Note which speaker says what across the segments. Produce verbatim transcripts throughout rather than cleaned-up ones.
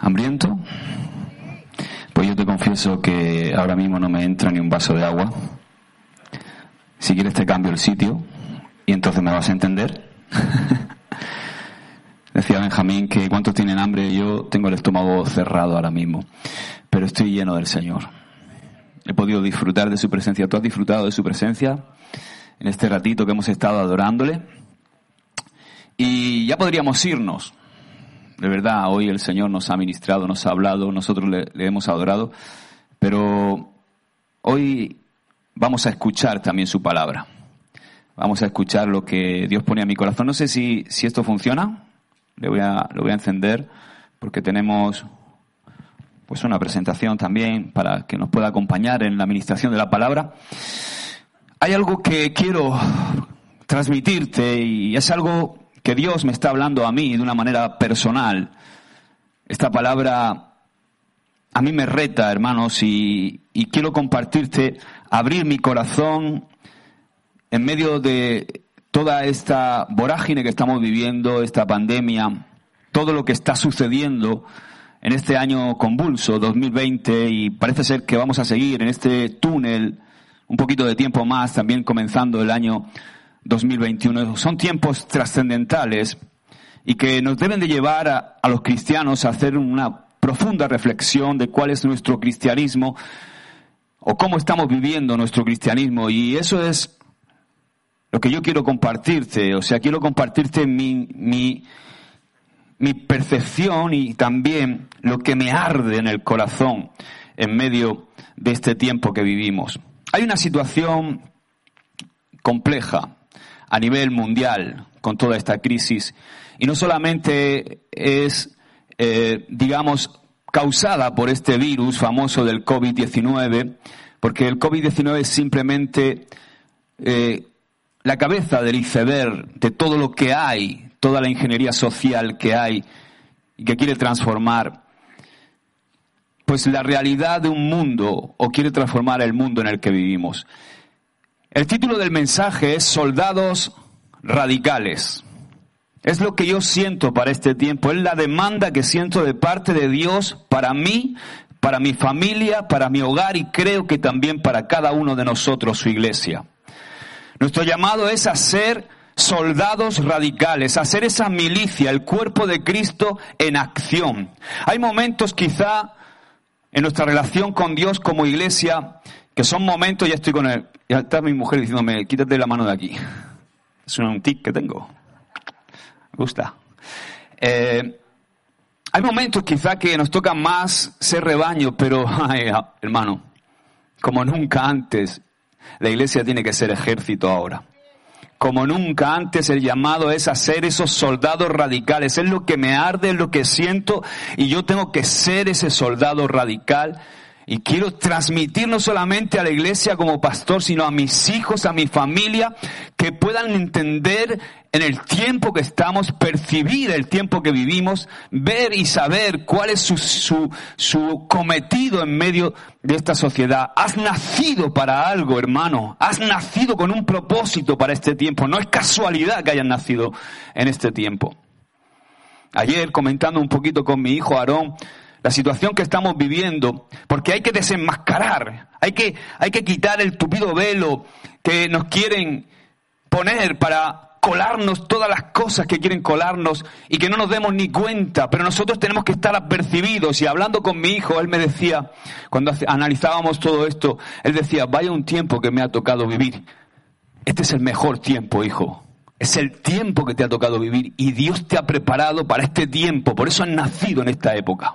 Speaker 1: ¿Hambriento? Pues yo te confieso que ahora mismo no me entra ni un vaso de agua. Si quieres te cambio el sitio y entonces me vas a entender. Decía Benjamín que ¿cuántos tienen hambre? Yo tengo el estómago cerrado ahora mismo, pero estoy lleno del Señor. He podido disfrutar de su presencia. ¿Tú has disfrutado de su presencia en este ratito que hemos estado adorándole? Y ya podríamos irnos. De verdad, hoy el Señor nos ha ministrado, nos ha hablado, nosotros le, le hemos adorado, pero hoy vamos a escuchar también su palabra. Vamos a escuchar lo que Dios pone a mi corazón. No sé si, si esto funciona. Le voy a, lo voy a encender porque tenemos pues una presentación también para que nos pueda acompañar en la administración de la palabra. Hay algo que quiero transmitirte y es algo que Dios me está hablando a mí de una manera personal. Esta palabra a mí me reta, hermanos, y, y quiero compartirte, abrir mi corazón en medio de toda esta vorágine que estamos viviendo, esta pandemia, todo lo que está sucediendo en este año convulso, dos mil veinte, y parece ser que vamos a seguir en este túnel un poquito de tiempo más, también comenzando el año dos mil veintiuno. Son tiempos trascendentales y que nos deben de llevar a, a los cristianos a hacer una profunda reflexión de cuál es nuestro cristianismo o cómo estamos viviendo nuestro cristianismo. Y eso es lo que yo quiero compartirte. O sea, quiero compartirte mi, mi, mi percepción y también lo que me arde en el corazón en medio de este tiempo que vivimos. Hay una situación compleja a nivel mundial con toda esta crisis y no solamente es, eh, digamos, causada por este virus famoso del covid diecinueve, porque el covid diecinueve es simplemente eh, la cabeza del iceberg de todo lo que hay, toda la ingeniería social que hay y que quiere transformar pues la realidad de un mundo o quiere transformar el mundo en el que vivimos. El título del mensaje es Soldados Radicales. Es lo que yo siento para este tiempo, es la demanda que siento de parte de Dios para mí, para mi familia, para mi hogar y creo que también para cada uno de nosotros, su iglesia. Nuestro llamado es a ser soldados radicales, a ser esa milicia, el cuerpo de Cristo en acción. Hay momentos quizá en nuestra relación con Dios como iglesia que son momentos, ya estoy con él, ya está mi mujer diciéndome, quítate la mano de aquí. Es un tic que tengo. Me gusta. Eh, hay momentos quizá que nos toca más ser rebaño, pero, ay, hermano, como nunca antes, la iglesia tiene que ser ejército ahora. Como nunca antes el llamado es a ser esos soldados radicales. Es lo que me arde, es lo que siento y yo tengo que ser ese soldado radical. Y quiero transmitir no solamente a la iglesia como pastor, sino a mis hijos, a mi familia, que puedan entender en el tiempo que estamos, percibir el tiempo que vivimos, ver y saber cuál es su, su, su cometido en medio de esta sociedad. Has nacido para algo, hermano. Has nacido con un propósito para este tiempo. No es casualidad que hayas nacido en este tiempo. Ayer, comentando un poquito con mi hijo Aarón, la situación que estamos viviendo, porque hay que desenmascarar, hay que, hay que quitar el tupido velo que nos quieren poner para colarnos todas las cosas que quieren colarnos y que no nos demos ni cuenta, pero nosotros tenemos que estar apercibidos. Y hablando con mi hijo, él me decía, cuando analizábamos todo esto, él decía, vaya un tiempo que me ha tocado vivir. Este es el mejor tiempo, hijo. Es el tiempo que te ha tocado vivir y Dios te ha preparado para este tiempo, por eso has nacido en esta época.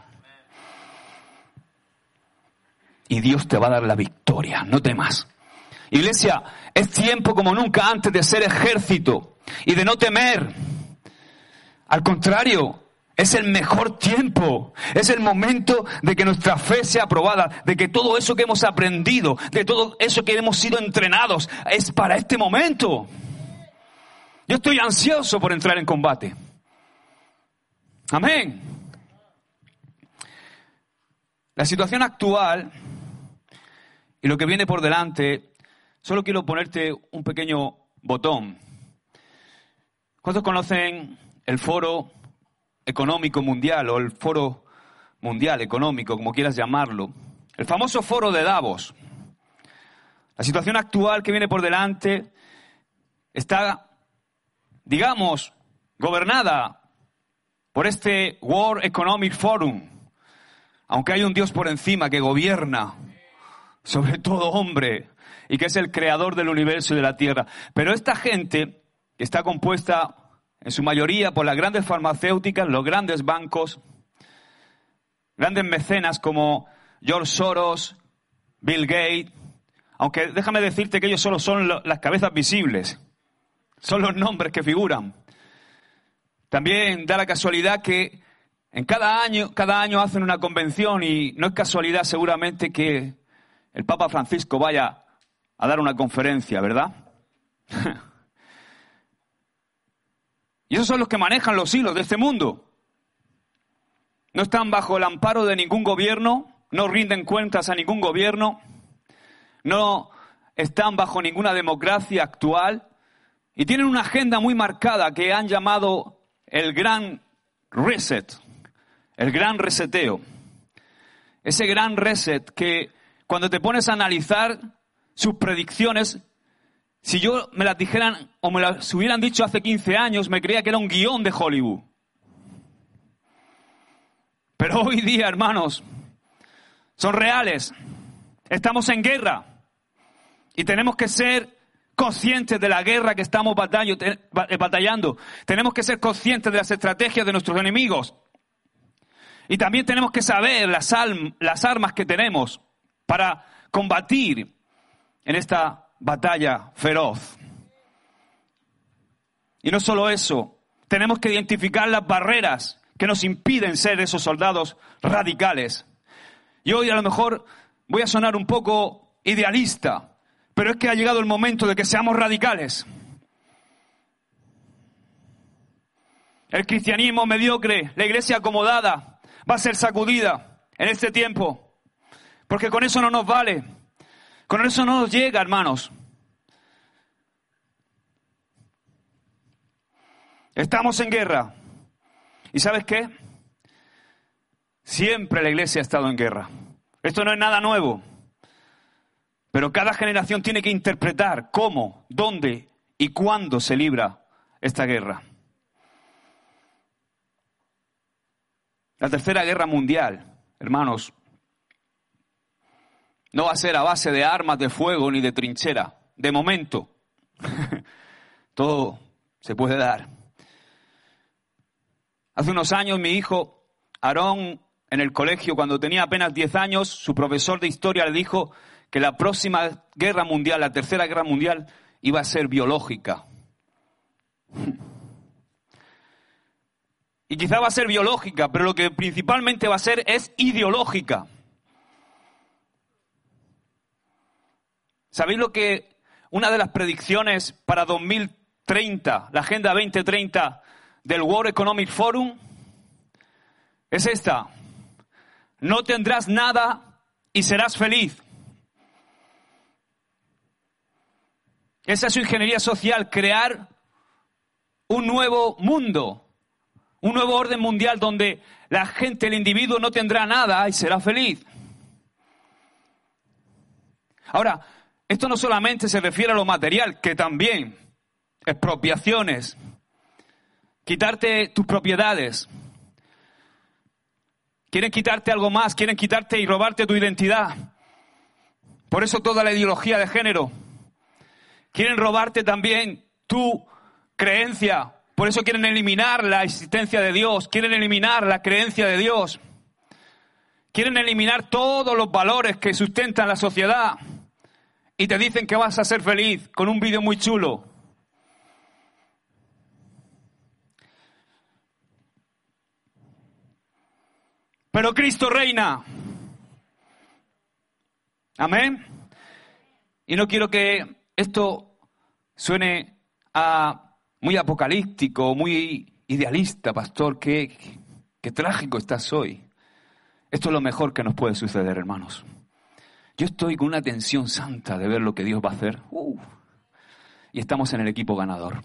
Speaker 1: Y Dios te va a dar la victoria, no temas. Iglesia, es tiempo como nunca antes de ser ejército y de no temer. Al contrario, es el mejor tiempo. Es el momento de que nuestra fe sea aprobada, de que todo eso que hemos aprendido, de todo eso que hemos sido entrenados, es para este momento. Yo estoy ansioso por entrar en combate. Amén. La situación actual y lo que viene por delante, solo quiero ponerte un pequeño botón. ¿Cuántos conocen el Foro Económico Mundial o el Foro mundial, económico, como quieras llamarlo. El famoso foro de Davos. La situación actual que viene por delante está, digamos, gobernada por este World Economic Forum. Aunque hay un Dios por encima que gobierna sobre todo hombre y que es el creador del universo y de la tierra. Pero esta gente está compuesta en su mayoría por las grandes farmacéuticas, los grandes bancos, grandes mecenas como George Soros, Bill Gates, aunque déjame decirte que ellos solo son lo, las cabezas visibles, son los nombres que figuran. También da la casualidad que en cada año, cada año hacen una convención y no es casualidad seguramente que el Papa Francisco vaya a dar una conferencia, ¿verdad? Y esos son los que manejan los hilos de este mundo. No están bajo el amparo de ningún gobierno, no rinden cuentas a ningún gobierno, no están bajo ninguna democracia actual y tienen una agenda muy marcada que han llamado el Gran Reset, el Gran Reseteo. Ese Gran Reset que cuando te pones a analizar sus predicciones, si yo me las dijeran o me las hubieran dicho hace quince años, me creía que era un guión de Hollywood. Pero hoy día, hermanos, son reales. Estamos en guerra y tenemos que ser conscientes de la guerra que estamos batallando. Tenemos que ser conscientes de las estrategias de nuestros enemigos. Y también tenemos que saber las, alm- las armas que tenemos para combatir en esta batalla feroz. Y no solo eso, tenemos que identificar las barreras que nos impiden ser esos soldados radicales. Y hoy a lo mejor voy a sonar un poco idealista, pero es que ha llegado el momento de que seamos radicales. El cristianismo mediocre, la iglesia acomodada, va a ser sacudida en este tiempo, porque con eso no nos vale, con eso no nos llega, hermanos. Estamos en guerra. ¿Y sabes qué? Siempre la iglesia ha estado en guerra. Esto no es nada nuevo. Pero cada generación tiene que interpretar cómo, dónde y cuándo se libra esta guerra. La tercera guerra mundial, hermanos, no va a ser a base de armas de fuego ni de trinchera. De momento, todo se puede dar. Hace unos años mi hijo Aarón, en el colegio, cuando tenía apenas diez años, su profesor de historia le dijo que la próxima guerra mundial, la tercera guerra mundial, iba a ser biológica. Y quizá va a ser biológica, pero lo que principalmente va a ser es ideológica. ¿Sabéis lo que una de las predicciones para dos mil treinta, la Agenda veinte treinta del World Economic Forum? Es esta: no tendrás nada y serás feliz. Esa es su ingeniería social, crear un nuevo mundo, un nuevo orden mundial donde la gente, el individuo, no tendrá nada y será feliz. Ahora, esto no solamente se refiere a lo material, que también, expropiaciones, quitarte tus propiedades. Quieren quitarte algo más, quieren quitarte y robarte tu identidad. Por eso toda la ideología de género. Quieren robarte también tu creencia. Por eso quieren eliminar la existencia de Dios. Quieren eliminar la creencia de Dios. Quieren eliminar todos los valores que sustentan la sociedad. Y te dicen que vas a ser feliz con un vídeo muy chulo. Pero Cristo reina. Amén. Y no quiero que esto suene a muy apocalíptico, muy idealista, pastor. Qué, qué, qué trágico estás hoy. Esto es lo mejor que nos puede suceder, hermanos. Yo estoy con una tensión santa de ver lo que Dios va a hacer. Uh, y estamos en el equipo ganador.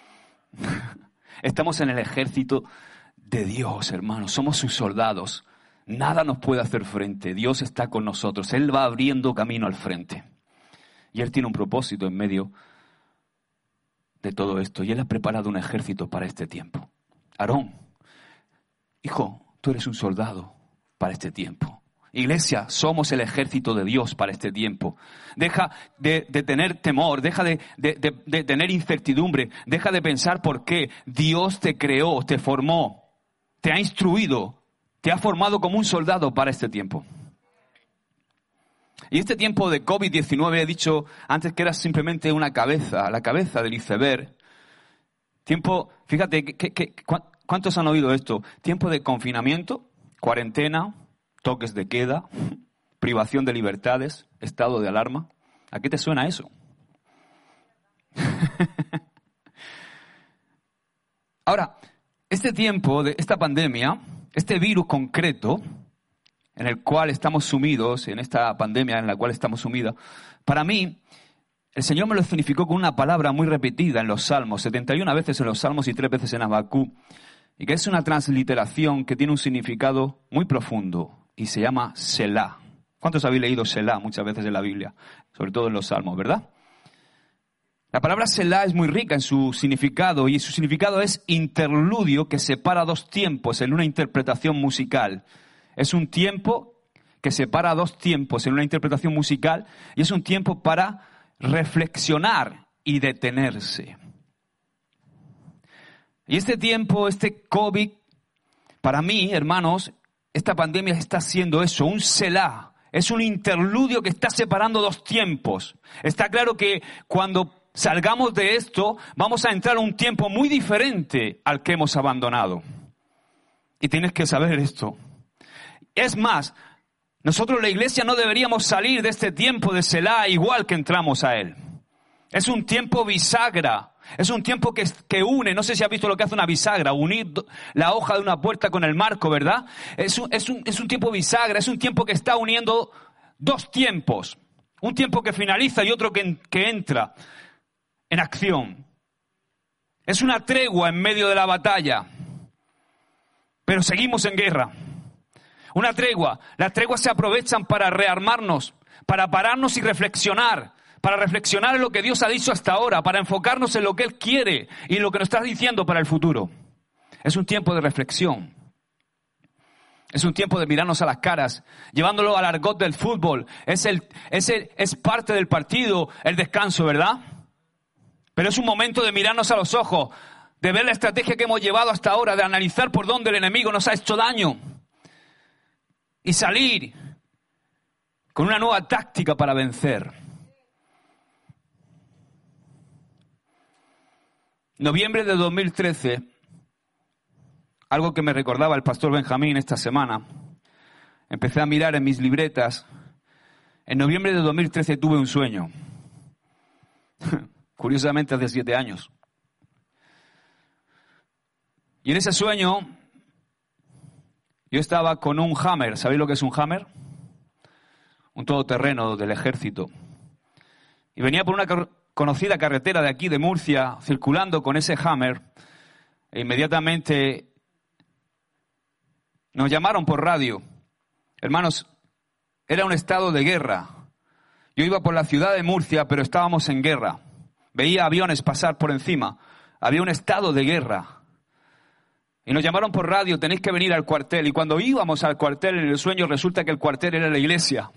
Speaker 1: Estamos en el ejército de Dios, hermanos. Somos sus soldados. nada nos puede hacer frente. Dios está con nosotros. Él va abriendo camino al frente. Y Él tiene un propósito en medio de todo esto. Y Él ha preparado un ejército para este tiempo. Aarón, hijo, tú eres un soldado para este tiempo. Iglesia, somos el ejército de Dios para este tiempo. Deja de, de tener temor, deja de, de, de, de tener incertidumbre, deja de pensar por qué. Dios te creó, te formó, te ha instruido, te ha formado como un soldado para este tiempo. Y este tiempo de covid diecinueve, he dicho antes que era simplemente una cabeza, la cabeza del iceberg. Tiempo, fíjate, ¿qué, qué, ¿cuántos han oído esto? Tiempo de confinamiento, cuarentena, toques de queda, privación de libertades, estado de alarma. ¿A qué te suena eso? Ahora, este tiempo, de esta pandemia, este virus concreto en el cual estamos sumidos, en esta pandemia en la cual estamos sumidos, para mí, el Señor me lo significó con una palabra muy repetida en los Salmos, setenta y una veces en los Salmos y tres veces en Habacuc, y que es una transliteración que tiene un significado muy profundo y se llama Selah. ¿Cuántos habéis leído Selah muchas veces en la Biblia? Sobre todo en los Salmos, ¿verdad? La palabra Selah es muy rica en su significado y su significado es interludio que separa dos tiempos en una interpretación musical. Es un tiempo que separa dos tiempos en una interpretación musical y es un tiempo para reflexionar y detenerse. Y este tiempo, este COVID, para mí, hermanos, esta pandemia está haciendo eso, un Selah. Es un interludio que está separando dos tiempos. Está claro que cuando salgamos de esto, vamos a entrar a un tiempo muy diferente al que hemos abandonado. Y tienes que saber esto. Es más, nosotros la iglesia no deberíamos salir de este tiempo de Selah igual que entramos a él. Es un tiempo bisagra. Es un tiempo que, que une, no sé si has visto lo que hace una bisagra, unir la hoja de una puerta con el marco, ¿verdad? Es un, es un, es un tiempo bisagra, es un tiempo que está uniendo dos tiempos. Un tiempo que finaliza y otro que, que entra en acción. Es una tregua en medio de la batalla, pero seguimos en guerra. Una tregua. Las treguas se aprovechan para rearmarnos, para pararnos y reflexionar. Para reflexionar en lo que Dios ha dicho hasta ahora, para enfocarnos en lo que Él quiere y en lo que nos está diciendo para el futuro. Es un tiempo de reflexión. Es un tiempo de mirarnos a las caras, llevándolo al argot del fútbol. Es, el, es, el, es parte del partido, el descanso, ¿verdad? Pero es un momento de mirarnos a los ojos, de ver la estrategia que hemos llevado hasta ahora, de analizar por dónde el enemigo nos ha hecho daño y salir con una nueva táctica para vencer. Noviembre de dos mil trece, algo que me recordaba el pastor Benjamín esta semana, empecé a mirar en mis libretas. En noviembre de dos mil trece tuve un sueño, curiosamente hace siete años. Y en ese sueño yo estaba con un Hammer. ¿Sabéis lo que es un Hammer? Un todoterreno del ejército. Y venía por una car- conocida carretera de aquí, de Murcia, circulando con ese Hammer. E inmediatamente nos llamaron por radio. Hermanos, era un estado de guerra. Yo iba por la ciudad de Murcia, pero estábamos en guerra. Veía aviones pasar por encima. Había un estado de guerra. Y nos llamaron por radio, tenéis que venir al cuartel. Y cuando íbamos al cuartel en el sueño, resulta que el cuartel era la iglesia.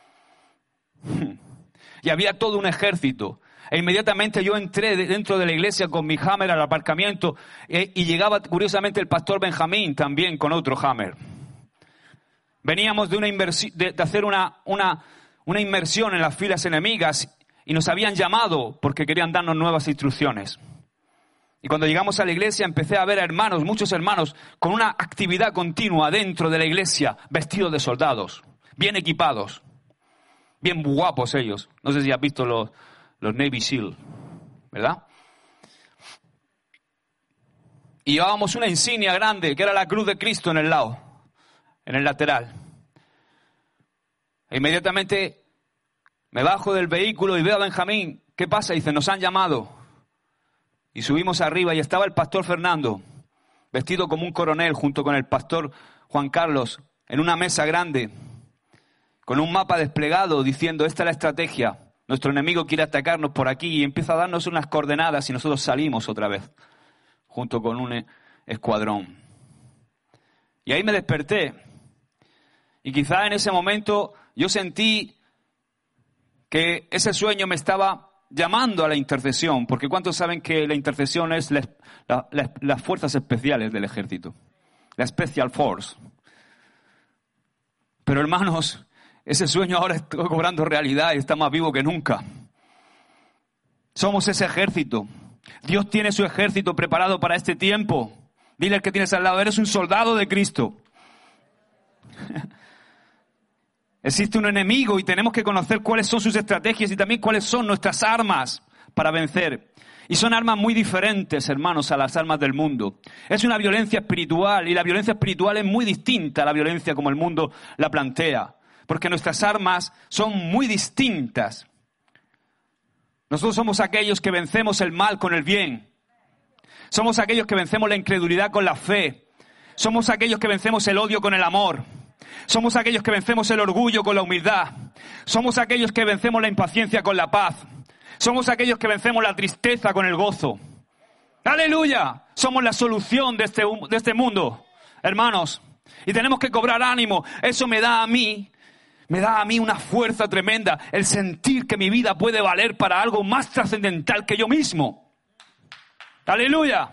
Speaker 1: Y había todo un ejército. E inmediatamente yo entré dentro de la iglesia con mi Hammer al aparcamiento. E, y llegaba curiosamente el pastor Benjamín también con otro Hammer. Veníamos de, una inversi- de, de hacer una, una, una inmersión en las filas enemigas. Y nos habían llamado porque querían darnos nuevas instrucciones. Y cuando llegamos a la iglesia empecé a ver a hermanos, muchos hermanos, con una actividad continua dentro de la iglesia, vestidos de soldados, bien equipados, bien guapos ellos. No sé si has visto los, los Navy SEAL, ¿verdad? Y llevábamos una insignia grande, que era la cruz de Cristo en el lado, en el lateral. E inmediatamente me bajo del vehículo y veo a Benjamín. ¿Qué pasa? Dice, nos han llamado. Y subimos arriba y estaba el pastor Fernando, vestido como un coronel, junto con el pastor Juan Carlos, en una mesa grande, con un mapa desplegado diciendo, esta es la estrategia. Nuestro enemigo quiere atacarnos por aquí y empieza a darnos unas coordenadas y nosotros salimos otra vez, junto con un escuadrón. Y ahí me desperté. Y quizá en ese momento yo sentí que ese sueño me estaba llamando a la intercesión, porque ¿cuántos saben que la intercesión es la, la, la, las fuerzas especiales del ejército? La Special Force. Pero hermanos, ese sueño ahora está cobrando realidad y está más vivo que nunca. Somos ese ejército. Dios tiene su ejército preparado para este tiempo. Dile al que tienes al lado, eres un soldado de Cristo. Existe un enemigo y tenemos que conocer cuáles son sus estrategias y también cuáles son nuestras armas para vencer. Y son armas muy diferentes, hermanos, a las armas del mundo. Es una violencia espiritual y la violencia espiritual es muy distinta a la violencia como el mundo la plantea. Porque nuestras armas son muy distintas. Nosotros somos aquellos que vencemos el mal con el bien. Somos aquellos que vencemos la incredulidad con la fe. Somos aquellos que vencemos el odio con el amor. Somos aquellos que vencemos el orgullo con la humildad. Somos aquellos que vencemos la impaciencia con la paz. Somos aquellos que vencemos la tristeza con el gozo. ¡Aleluya! Somos la solución de este, de este mundo, hermanos. Y tenemos que cobrar ánimo. Eso me da a mí, me da a mí una fuerza tremenda. El sentir que mi vida puede valer para algo más trascendental que yo mismo. ¡Aleluya!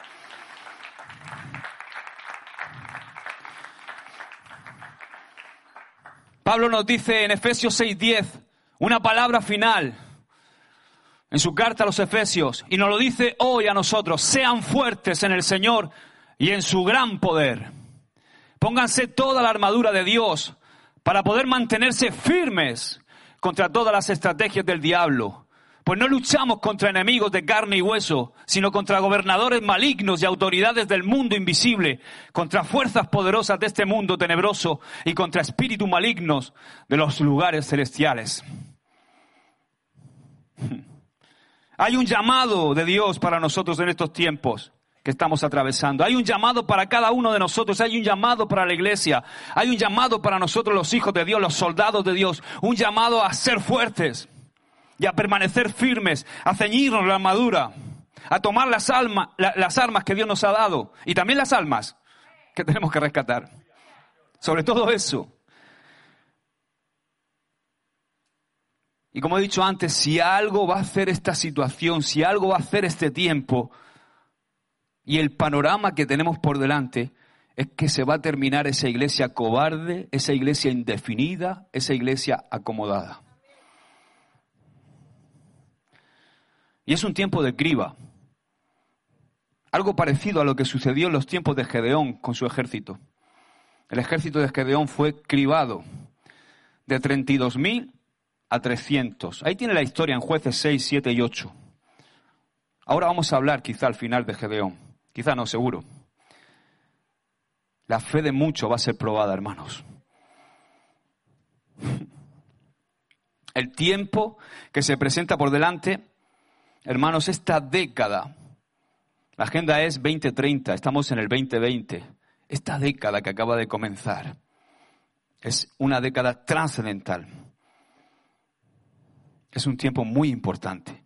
Speaker 1: Pablo nos dice en Efesios seis diez una palabra final en su carta a los Efesios y nos lo dice hoy a nosotros: sean fuertes en el Señor y en su gran poder. Pónganse toda la armadura de Dios para poder mantenerse firmes contra todas las estrategias del diablo. Pues no luchamos contra enemigos de carne y hueso, sino contra gobernadores malignos y autoridades del mundo invisible, contra fuerzas poderosas de este mundo tenebroso y contra espíritus malignos de los lugares celestiales. Hay un llamado de Dios para nosotros en estos tiempos que estamos atravesando. Hay un llamado para cada uno de nosotros, hay un llamado para la iglesia, hay un llamado para nosotros los hijos de Dios, los soldados de Dios, un llamado a ser fuertes y a permanecer firmes, a ceñirnos la armadura, a tomar las, alma, la, las armas que Dios nos ha dado y también las almas que tenemos que rescatar. Sobre todo eso. Y como he dicho antes, si algo va a hacer esta situación, si algo va a hacer este tiempo y el panorama que tenemos por delante, es que se va a terminar esa iglesia cobarde, esa iglesia indefinida, esa iglesia acomodada. Y es un tiempo de criba. Algo parecido a lo que sucedió en los tiempos de Gedeón con su ejército. El ejército de Gedeón fue cribado de treinta y dos mil a trescientos. Ahí tiene la historia en Jueces seis, siete y ocho. Ahora vamos a hablar quizá al final de Gedeón. Quizá no, seguro. La fe de muchos va a ser probada, hermanos. El tiempo que se presenta por delante, hermanos, esta década, la agenda es veinte treinta, estamos en el veinte veinte. Esta década que acaba de comenzar es una década trascendental. Es un tiempo muy importante.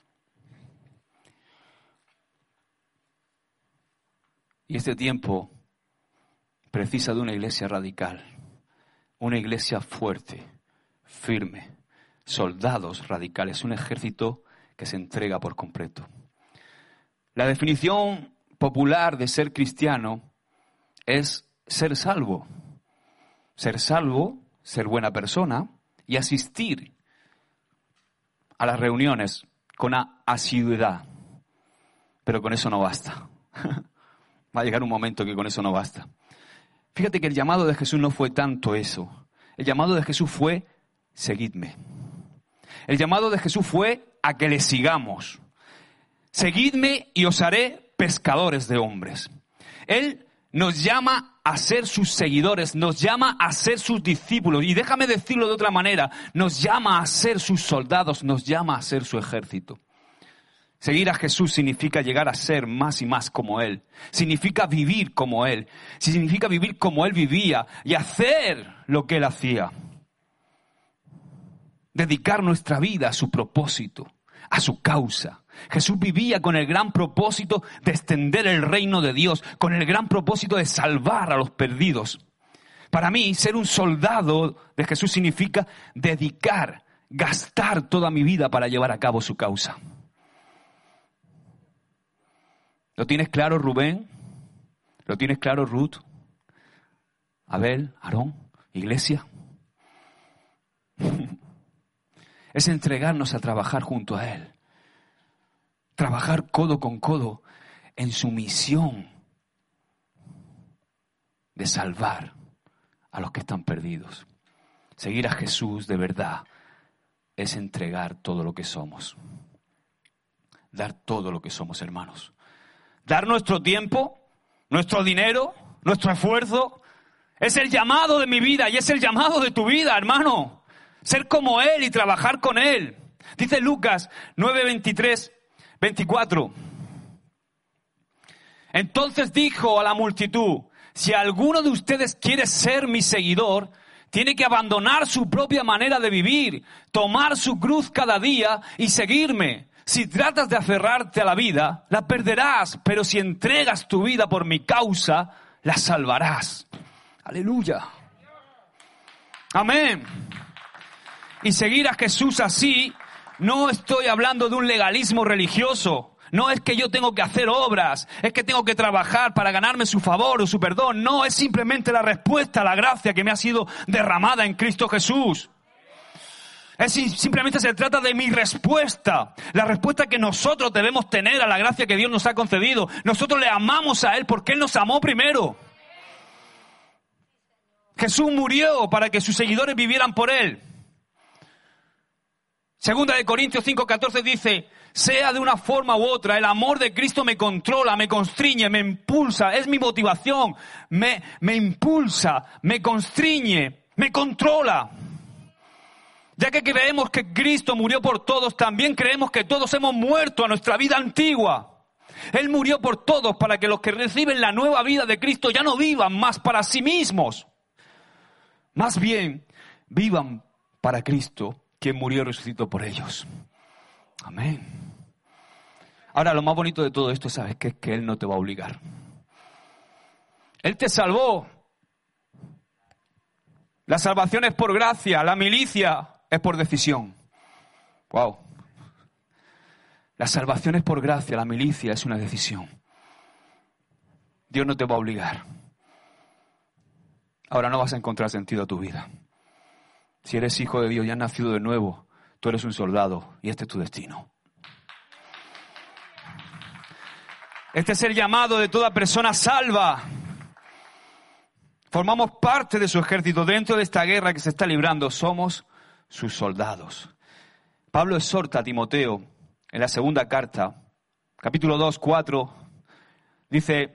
Speaker 1: Y este tiempo precisa de una iglesia radical, una iglesia fuerte, firme, soldados radicales, un ejército que se entrega por completo. La definición popular de ser cristiano es ser salvo. Ser salvo, ser buena persona y asistir a las reuniones con asiduidad. Pero con eso no basta. Va a llegar un momento que con eso no basta. Fíjate que el llamado de Jesús no fue tanto eso. El llamado de Jesús fue: seguidme. El llamado de Jesús fue a que le sigamos. Seguidme y os haré pescadores de hombres. Él nos llama a ser sus seguidores, nos llama a ser sus discípulos. Y déjame decirlo de otra manera, nos llama a ser sus soldados, nos llama a ser su ejército. Seguir a Jesús significa llegar a ser más y más como Él. Significa vivir como Él. Significa vivir como Él vivía y hacer lo que Él hacía. Dedicar nuestra vida a su propósito, a su causa. Jesús vivía con el gran propósito de extender el reino de Dios, con el gran propósito de salvar a los perdidos. Para mí, ser un soldado de Jesús significa dedicar, gastar toda mi vida para llevar a cabo su causa. ¿Lo tienes claro, Rubén? ¿Lo tienes claro, Ruth? Abel, Aarón, iglesia. Es entregarnos a trabajar junto a Él. Trabajar codo con codo en su misión de salvar a los que están perdidos. Seguir a Jesús de verdad es entregar todo lo que somos. Dar todo lo que somos, hermanos. Dar nuestro tiempo, nuestro dinero, nuestro esfuerzo. Es el llamado de mi vida y es el llamado de tu vida, hermano. Ser como Él y trabajar con Él. Dice Lucas nueve, veintitrés, veinticuatro. Entonces dijo a la multitud, si alguno de ustedes quiere ser mi seguidor, tiene que abandonar su propia manera de vivir, tomar su cruz cada día y seguirme. Si tratas de aferrarte a la vida, la perderás, pero si entregas tu vida por mi causa, la salvarás. Aleluya. Amén. Y seguir a Jesús así, no estoy hablando de un legalismo religioso. No es que yo tengo que hacer obras, es que tengo que trabajar para ganarme su favor o su perdón. No, es simplemente la respuesta a la gracia que me ha sido derramada en Cristo Jesús. Es simplemente se trata de mi respuesta, la respuesta que nosotros debemos tener a la gracia que Dios nos ha concedido. Nosotros le amamos a Él porque Él nos amó primero. Jesús murió para que sus seguidores vivieran por Él. Segunda de Corintios cinco, catorce dice, sea de una forma u otra, el amor de Cristo me controla, me constriñe, me impulsa, es mi motivación, me, me impulsa, me constriñe, me controla. Ya que creemos que Cristo murió por todos, también creemos que todos hemos muerto a nuestra vida antigua. Él murió por todos para que los que reciben la nueva vida de Cristo ya no vivan más para sí mismos. Más bien, vivan para Cristo, quien murió y resucitó por ellos. Amén. Ahora, lo más bonito de todo esto, ¿sabes qué? Es que Él no te va a obligar. Él te salvó. La salvación es por gracia, la milicia es por decisión. Wow. La salvación es por gracia, la milicia es una decisión. Dios no te va a obligar. Ahora no vas a encontrar sentido a tu vida. Si eres hijo de Dios y has nacido de nuevo, tú eres un soldado y este es tu destino. Este es el llamado de toda persona salva. Formamos parte de su ejército dentro de esta guerra que se está librando. Somos sus soldados. Pablo exhorta a Timoteo en la segunda carta, capítulo dos, cuatro, dice,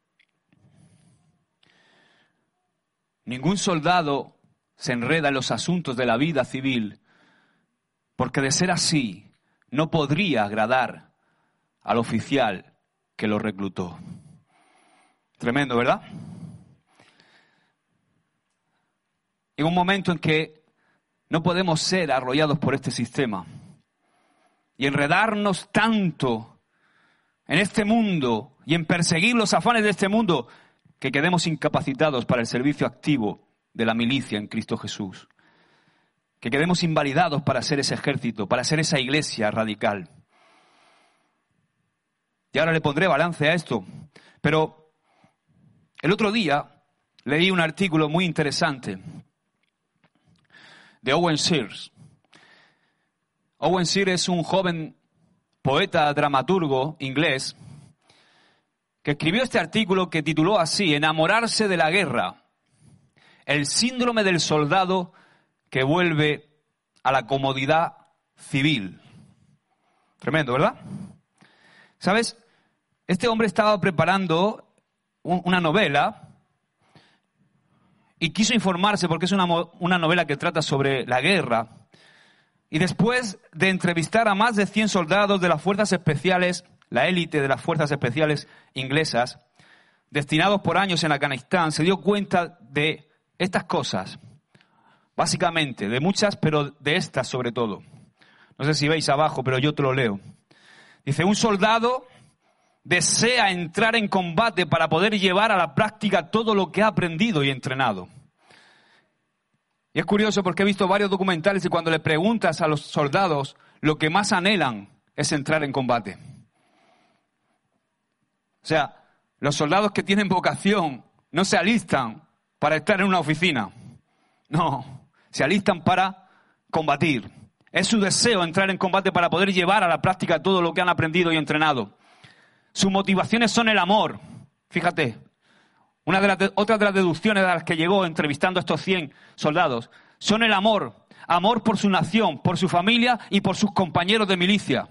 Speaker 1: ningún soldado se enreda en los asuntos de la vida civil, porque de ser así, no podría agradar al oficial que lo reclutó. Tremendo, ¿verdad? En un momento en que no podemos ser arrollados por este sistema y enredarnos tanto en este mundo y en perseguir los afanes de este mundo que quedemos incapacitados para el servicio activo de la milicia en Cristo Jesús. Que quedemos invalidados para ser ese ejército, para ser esa iglesia radical. Y ahora le pondré balance a esto. Pero el otro día leí un artículo muy interesante de Owen Sears. Owen Sears es un joven poeta, dramaturgo inglés que escribió este artículo que tituló así, Enamorarse de la guerra, el síndrome del soldado que vuelve a la comodidad civil. Tremendo, ¿verdad? ¿Sabes? Este hombre estaba preparando un, una novela y quiso informarse porque es una, una novela que trata sobre la guerra. Y después de entrevistar a más de cien soldados de las fuerzas especiales, la élite de las fuerzas especiales inglesas, destinados por años en Afganistán, se dio cuenta de estas cosas. Básicamente, de muchas, pero de estas sobre todo. No sé si veis abajo, pero yo te lo leo. Dice, un soldado desea entrar en combate para poder llevar a la práctica todo lo que ha aprendido y entrenado. Y es curioso porque he visto varios documentales y cuando le preguntas a los soldados, lo que más anhelan es entrar en combate. O sea, los soldados que tienen vocación no se alistan para estar en una oficina. No, se alistan para combatir. Es su deseo entrar en combate para poder llevar a la práctica todo lo que han aprendido y entrenado. Sus motivaciones son el amor. Fíjate, una de las de, otra de las deducciones a las que llegó entrevistando a estos cien soldados son el amor. Amor por su nación, por su familia y por sus compañeros de milicia.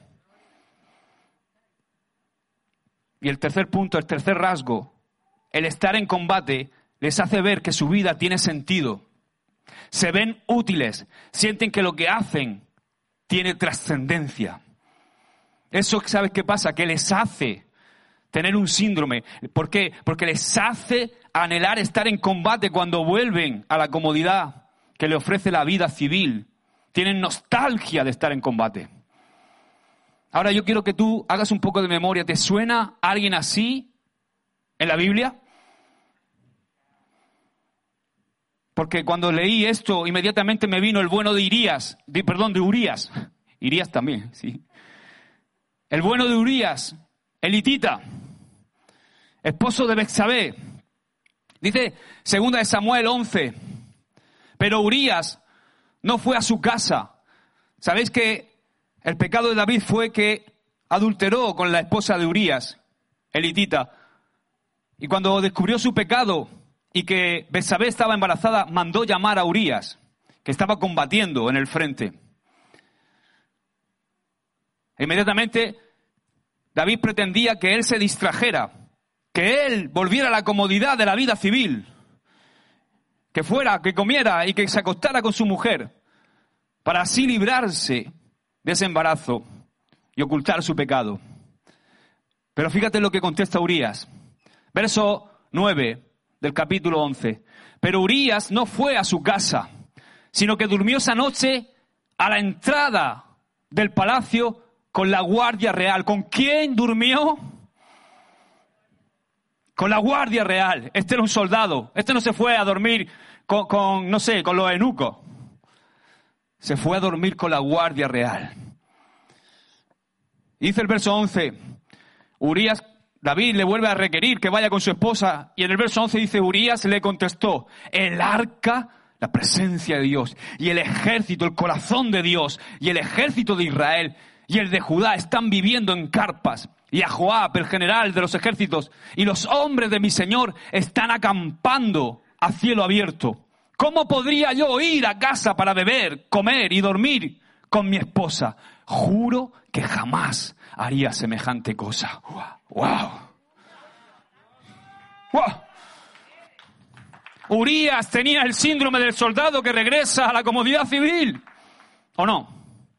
Speaker 1: Y el tercer punto, el tercer rasgo, el estar en combate les hace ver que su vida tiene sentido. Se ven útiles, sienten que lo que hacen tiene trascendencia. Eso, ¿sabes qué pasa? Que les hace tener un síndrome. ¿Por qué? Porque les hace anhelar estar en combate cuando vuelven a la comodidad que le ofrece la vida civil. Tienen nostalgia de estar en combate. Ahora yo quiero que tú hagas un poco de memoria. ¿Te suena alguien así en la Biblia? Porque cuando leí esto, inmediatamente me vino el bueno de Irías, de, perdón, de Urías. Irías también, sí. El bueno de Urías, el hitita, esposo de Betsabé. Dice segunda de Samuel once, pero Urías no fue a su casa. ¿Sabéis que el pecado de David fue que adulteró con la esposa de Urías, el hitita? Y cuando descubrió su pecado y que Betsabé estaba embarazada, mandó llamar a Urías, que estaba combatiendo en el frente. Inmediatamente David pretendía que él se distrajera, que él volviera a la comodidad de la vida civil, que fuera, que comiera y que se acostara con su mujer, para así librarse de ese embarazo y ocultar su pecado. Pero fíjate lo que contesta Urías. Verso nueve del capítulo once. Pero Urías no fue a su casa, sino que durmió esa noche a la entrada del palacio con la guardia real. ¿Con quién durmió? Con la guardia real. Este era un soldado. Este no se fue a dormir con, con no sé, con los eunucos. Se fue a dormir con la guardia real. Dice el verso once, Urías, David le vuelve a requerir que vaya con su esposa, y en el verso once dice, Urías le contestó, el arca, la presencia de Dios, y el ejército, el corazón de Dios, y el ejército de Israel, y el de Judá están viviendo en carpas, y a Joab, el general de los ejércitos, y los hombres de mi Señor están acampando a cielo abierto. ¿Cómo podría yo ir a casa para beber, comer y dormir con mi esposa? Juro que jamás haría semejante cosa. ¡Wow! ¡Wow! Urías tenía el síndrome del soldado que regresa a la comodidad civil. ¿O no?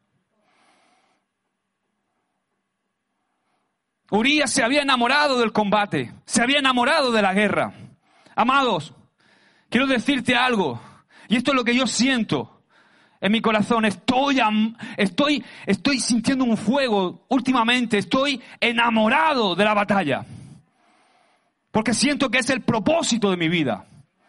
Speaker 1: Urías se había enamorado del combate. Se había enamorado de la guerra. Amados, quiero decirte algo. Y esto es lo que yo siento en mi corazón. Estoy, estoy, estoy sintiendo un fuego últimamente. Estoy enamorado de la batalla. Porque siento que es el propósito de mi vida.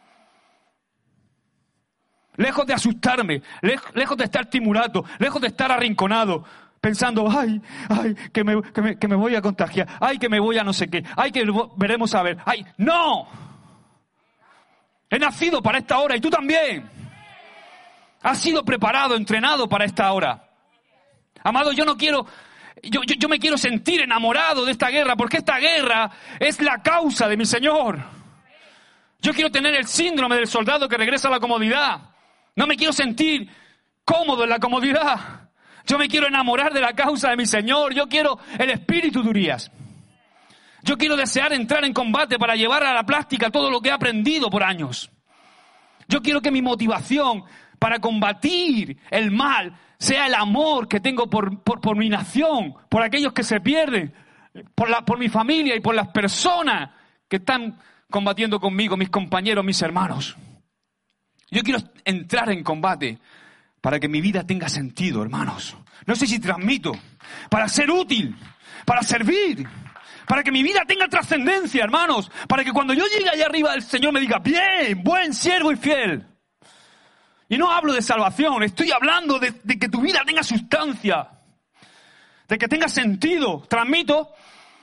Speaker 1: Lejos de asustarme, lejos de estar timurado, lejos de estar arrinconado, pensando, ay, ay, que me, que me, que me voy a contagiar, ay, que me voy a no sé qué, ay, que veremos a ver, ay, no. He nacido para esta hora y tú también. Has sido preparado, entrenado para esta hora. Amado, yo no quiero, yo, yo, yo me quiero sentir enamorado de esta guerra, porque esta guerra es la causa de mi Señor. Yo quiero tener el síndrome del soldado que regresa a la comodidad. No me quiero sentir cómodo en la comodidad. Yo me quiero enamorar de la causa de mi Señor. Yo quiero el espíritu de Urías. Yo quiero desear entrar en combate para llevar a la práctica todo lo que he aprendido por años. Yo quiero que mi motivación para combatir el mal sea el amor que tengo por, por, por mi nación, por aquellos que se pierden, por, la, por mi familia y por las personas que están combatiendo conmigo, mis compañeros, mis hermanos. Yo quiero entrar en combate para que mi vida tenga sentido, hermanos. No sé si transmito. Para ser útil, para servir, para que mi vida tenga trascendencia, hermanos. Para que cuando yo llegue allá arriba el Señor me diga, bien, buen siervo y fiel. Y no hablo de salvación, estoy hablando de, de que tu vida tenga sustancia, de que tenga sentido. ¿Transmito?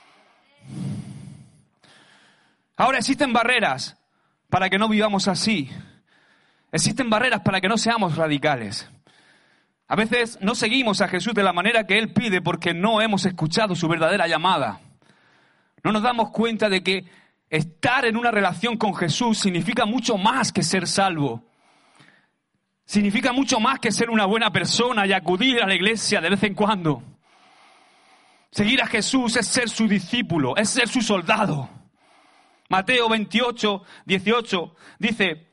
Speaker 1: Ahora existen barreras para que no vivamos así. Existen barreras para que no seamos radicales. A veces no seguimos a Jesús de la manera que Él pide porque no hemos escuchado su verdadera llamada. No nos damos cuenta de que estar en una relación con Jesús significa mucho más que ser salvo. Significa mucho más que ser una buena persona y acudir a la iglesia de vez en cuando. Seguir a Jesús es ser su discípulo, es ser su soldado. Mateo veintiocho, dieciocho dice,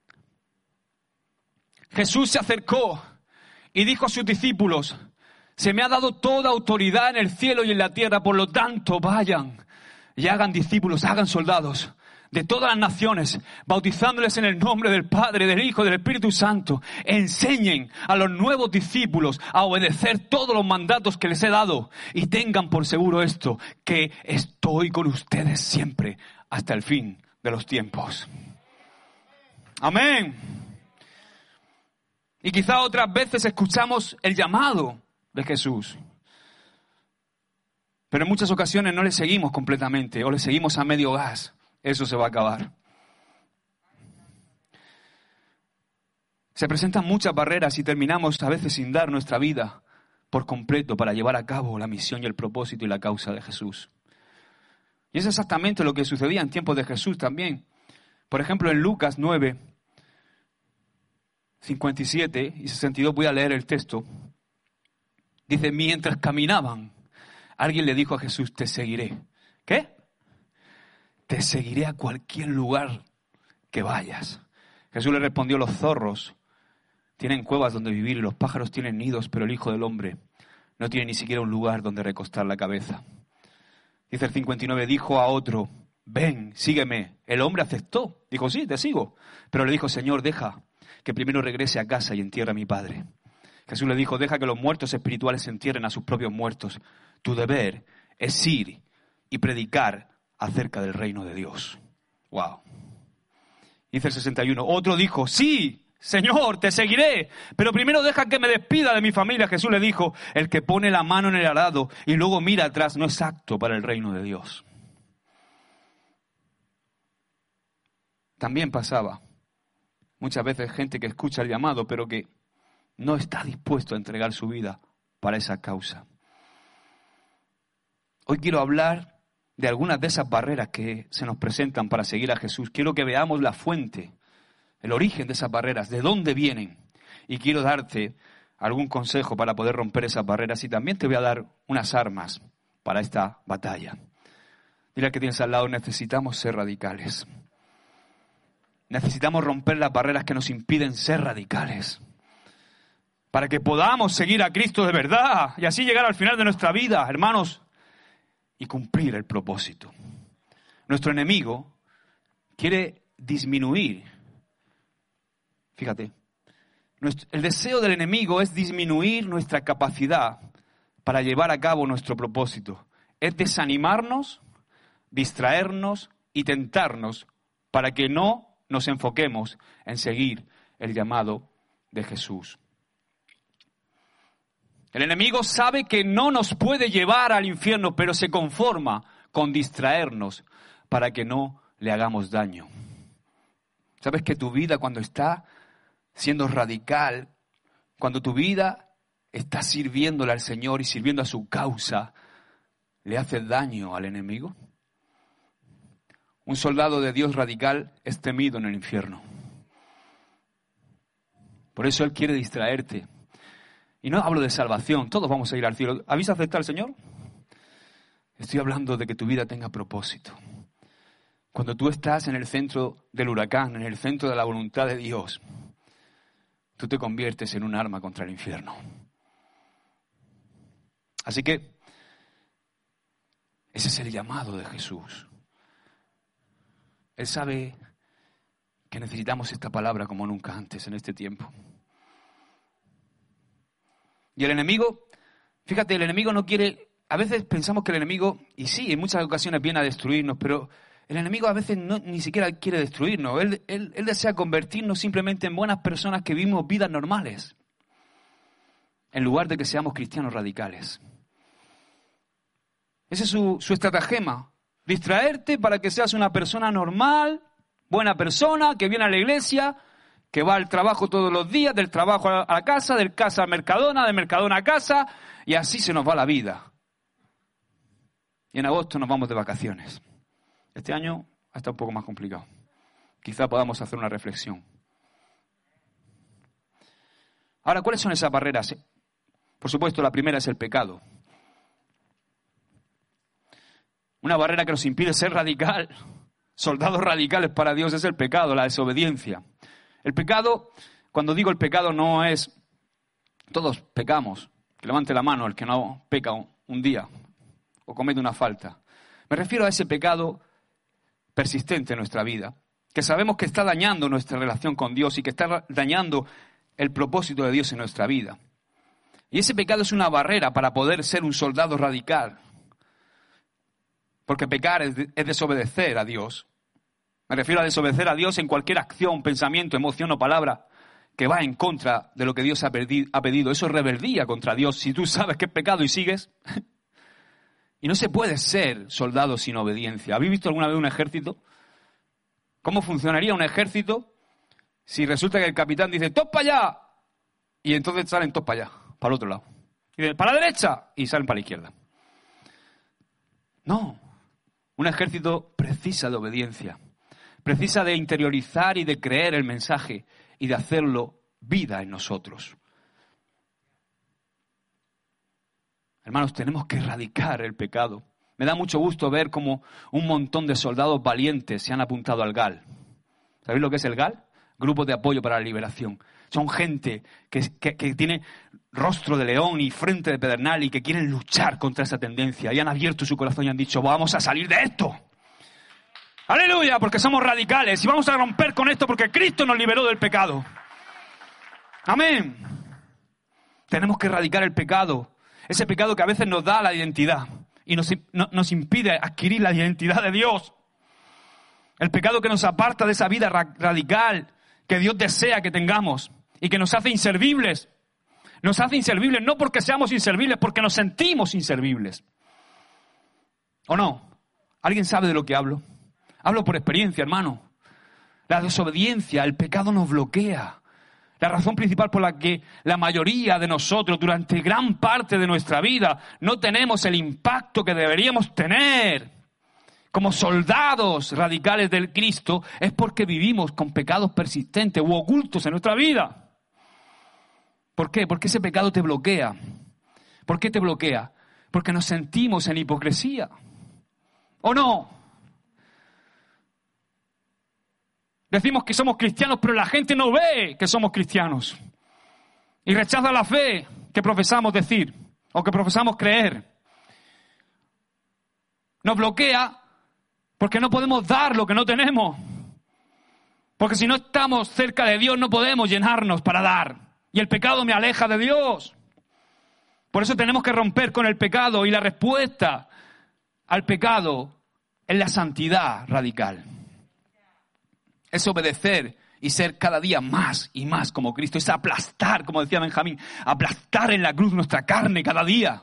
Speaker 1: Jesús se acercó y dijo a sus discípulos, se me ha dado toda autoridad en el cielo y en la tierra, por lo tanto vayan y hagan discípulos, hagan soldados de todas las naciones, bautizándoles en el nombre del Padre, del Hijo, del Espíritu Santo. Enseñen a los nuevos discípulos a obedecer todos los mandatos que les he dado y tengan por seguro esto, que estoy con ustedes siempre hasta el fin de los tiempos. Amén. Y quizá otras veces escuchamos el llamado de Jesús, pero en muchas ocasiones no le seguimos completamente o le seguimos a medio gas. Eso se va a acabar. Se presentan muchas barreras y terminamos a veces sin dar nuestra vida por completo para llevar a cabo la misión y el propósito y la causa de Jesús. Y es exactamente lo que sucedía en tiempos de Jesús también. Por ejemplo, en Lucas nueve, cincuenta y siete y sesenta y dos, voy a leer el texto. Dice, mientras caminaban, alguien le dijo a Jesús, te seguiré. ¿Qué? Te seguiré a cualquier lugar que vayas. Jesús le respondió, los zorros tienen cuevas donde vivir y los pájaros tienen nidos, pero el Hijo del Hombre no tiene ni siquiera un lugar donde recostar la cabeza. Dice el cincuenta y nueve, dijo a otro, ven, sígueme. El hombre aceptó. Dijo, sí, te sigo. Pero le dijo, Señor, deja que primero regrese a casa y entierre a mi padre. Jesús le dijo, deja que los muertos espirituales entierren a sus propios muertos. Tu deber es ir y predicar acerca del reino de Dios. Wow. Dice el sesenta y uno. Otro dijo, sí, Señor, te seguiré, pero primero deja que me despida de mi familia. Jesús le dijo, el que pone la mano en el arado y luego mira atrás no es apto para el reino de Dios. También pasaba muchas veces gente que escucha el llamado, pero que no está dispuesto a entregar su vida para esa causa. Hoy quiero hablar de algunas de esas barreras que se nos presentan para seguir a Jesús. Quiero que veamos la fuente, el origen de esas barreras, de dónde vienen. Y quiero darte algún consejo para poder romper esas barreras. Y también te voy a dar unas armas para esta batalla. Dile al que tienes al lado, necesitamos ser radicales. Necesitamos romper las barreras que nos impiden ser radicales. Para que podamos seguir a Cristo de verdad y así llegar al final de nuestra vida, hermanos, y cumplir el propósito. Nuestro enemigo quiere disminuir. Fíjate, nuestro, el deseo del enemigo es disminuir nuestra capacidad para llevar a cabo nuestro propósito. Es desanimarnos, distraernos y tentarnos para que no nos enfoquemos en seguir el llamado de Jesús. El enemigo sabe que no nos puede llevar al infierno, pero se conforma con distraernos para que no le hagamos daño. ¿Sabes que tu vida cuando está siendo radical, cuando tu vida está sirviéndole al Señor y sirviendo a su causa, le hace daño al enemigo? Un soldado de Dios radical es temido en el infierno. Por eso Él quiere distraerte. Y no hablo de salvación, todos vamos a ir al cielo. ¿Habéis aceptado al Señor? Estoy hablando de que tu vida tenga propósito. Cuando tú estás en el centro del huracán, en el centro de la voluntad de Dios, tú te conviertes en un arma contra el infierno. Así que ese es el llamado de Jesús. Él sabe que necesitamos esta palabra como nunca antes en este tiempo. Y el enemigo, fíjate, el enemigo no quiere, a veces pensamos que el enemigo, y sí, en muchas ocasiones viene a destruirnos, pero el enemigo a veces no, ni siquiera quiere destruirnos. Él, él, él desea convertirnos simplemente en buenas personas que vivimos vidas normales, en lugar de que seamos cristianos radicales. Ese es su, su estratagema, distraerte para que seas una persona normal, buena persona, que viene a la iglesia, que va al trabajo todos los días, del trabajo a la casa, del casa a Mercadona, de Mercadona a casa, y así se nos va la vida. Y en agosto nos vamos de vacaciones. Este año ha estado un poco más complicado. Quizá podamos hacer una reflexión. Ahora, ¿cuáles son esas barreras? Por supuesto, la primera es el pecado. Una barrera que nos impide ser radical, soldados radicales para Dios, es el pecado, la desobediencia. El pecado, cuando digo el pecado, no es, todos pecamos, que levante la mano el que no peca un día o comete una falta. Me refiero a ese pecado persistente en nuestra vida, que sabemos que está dañando nuestra relación con Dios y que está dañando el propósito de Dios en nuestra vida. Y ese pecado es una barrera para poder ser un soldado radical. Porque pecar es, de, es desobedecer a Dios. Me refiero a desobedecer a Dios en cualquier acción, pensamiento, emoción o palabra que va en contra de lo que Dios ha, perdi, ha pedido. Eso es rebeldía contra Dios. Si tú sabes que es pecado y sigues. Y no se puede ser soldado sin obediencia. ¿Habéis visto alguna vez un ejército? ¿Cómo funcionaría un ejército si resulta que el capitán dice ¡todos para allá! Y entonces salen todos para allá, para el otro lado. Y dicen ¡para la derecha! Y salen para la izquierda. No. Un ejército precisa de obediencia. Precisa de interiorizar y de creer el mensaje y de hacerlo vida en nosotros. Hermanos, tenemos que erradicar el pecado. Me da mucho gusto ver cómo un montón de soldados valientes se han apuntado al G A L. ¿Sabéis lo que es el G A L? Grupo de Apoyo para la Liberación. Son gente que, que, que tiene rostro de león y frente de pedernal y que quieren luchar contra esa tendencia. Y han abierto su corazón y han dicho, vamos a salir de esto. ¡Aleluya! Porque somos radicales y vamos a romper con esto porque Cristo nos liberó del pecado. ¡Amén! Tenemos que erradicar el pecado. Ese pecado que a veces nos da la identidad y nos, no, nos impide adquirir la identidad de Dios. El pecado que nos aparta de esa vida ra- radical que Dios desea que tengamos y que nos hace inservibles. Nos hace inservibles no porque seamos inservibles, porque nos sentimos inservibles. ¿O no? ¿Alguien sabe de lo que hablo? Hablo por experiencia, hermano. La desobediencia, el pecado nos bloquea. La razón principal por la que la mayoría de nosotros durante gran parte de nuestra vida no tenemos el impacto que deberíamos tener como soldados radicales del Cristo es porque vivimos con pecados persistentes u ocultos en nuestra vida. ¿Por qué? Porque ese pecado te bloquea. ¿Por qué te bloquea? Porque nos sentimos en hipocresía. ¿O no? Decimos que somos cristianos, pero la gente no ve que somos cristianos. Y rechaza la fe que profesamos decir o que profesamos creer. Nos bloquea porque no podemos dar lo que no tenemos. Porque si no estamos cerca de Dios no podemos llenarnos para dar. Y el pecado me aleja de Dios. Por eso tenemos que romper con el pecado y la respuesta al pecado es la santidad radical. Es obedecer y ser cada día más y más como Cristo. Es aplastar, como decía Benjamín, aplastar en la cruz nuestra carne cada día.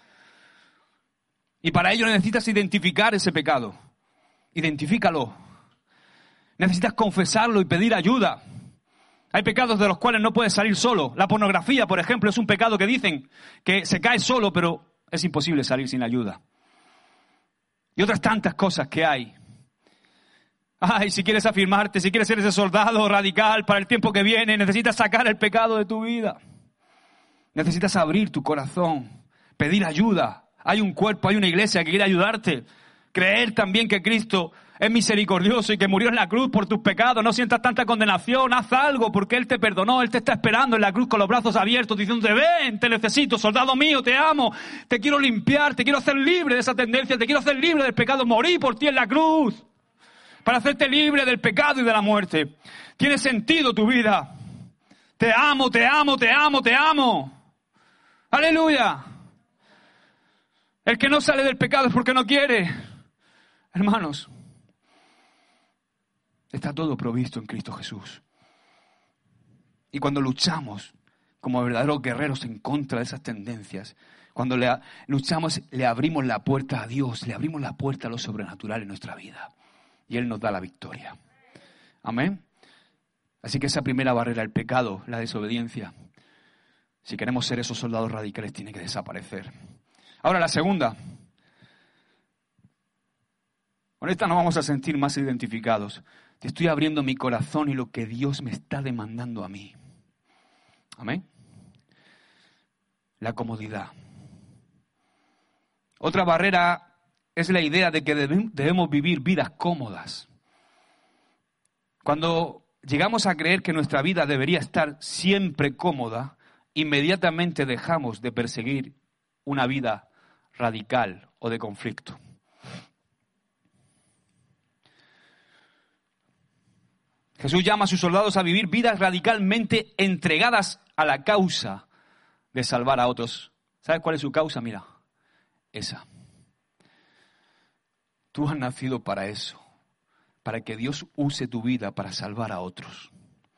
Speaker 1: Y para ello necesitas identificar ese pecado. Identifícalo. Necesitas confesarlo y pedir ayuda. Hay pecados de los cuales no puedes salir solo. La pornografía, por ejemplo, es un pecado que dicen que se cae solo, pero es imposible salir sin ayuda. Y otras tantas cosas que hay. Ay, si quieres afirmarte, si quieres ser ese soldado radical para el tiempo que viene, necesitas sacar el pecado de tu vida. Necesitas abrir tu corazón, pedir ayuda. Hay un cuerpo, hay una iglesia que quiere ayudarte. Creer también que Cristo es misericordioso y que murió en la cruz por tus pecados, no sientas tanta condenación, haz algo porque Él te perdonó, Él te está esperando en la cruz con los brazos abiertos diciéndote, ven, te necesito, soldado mío, te amo, te quiero limpiar, te quiero hacer libre de esa tendencia, te quiero hacer libre del pecado, morí por ti en la cruz para hacerte libre del pecado y de la muerte. Tiene sentido tu vida. Te amo, te amo, te amo, te amo. Aleluya. El que no sale del pecado es porque no quiere. Hermanos, está todo provisto en Cristo Jesús. Y cuando luchamos como verdaderos guerreros en contra de esas tendencias, cuando le, luchamos, le abrimos la puerta a Dios, le abrimos la puerta a lo sobrenatural en nuestra vida. Y Él nos da la victoria. Amén. Así que esa primera barrera, el pecado, la desobediencia, si queremos ser esos soldados radicales, tiene que desaparecer. Ahora la segunda. Con esta nos vamos a sentir más identificados. Te estoy abriendo mi corazón y lo que Dios me está demandando a mí. Amén. La comodidad. Otra barrera es la idea de que debemos vivir vidas cómodas. Cuando llegamos a creer que nuestra vida debería estar siempre cómoda, inmediatamente dejamos de perseguir una vida radical o de conflicto. Jesús llama a sus soldados a vivir vidas radicalmente entregadas a la causa de salvar a otros. ¿Sabes cuál es su causa? Mira, esa. Tú has nacido para eso, para que Dios use tu vida para salvar a otros.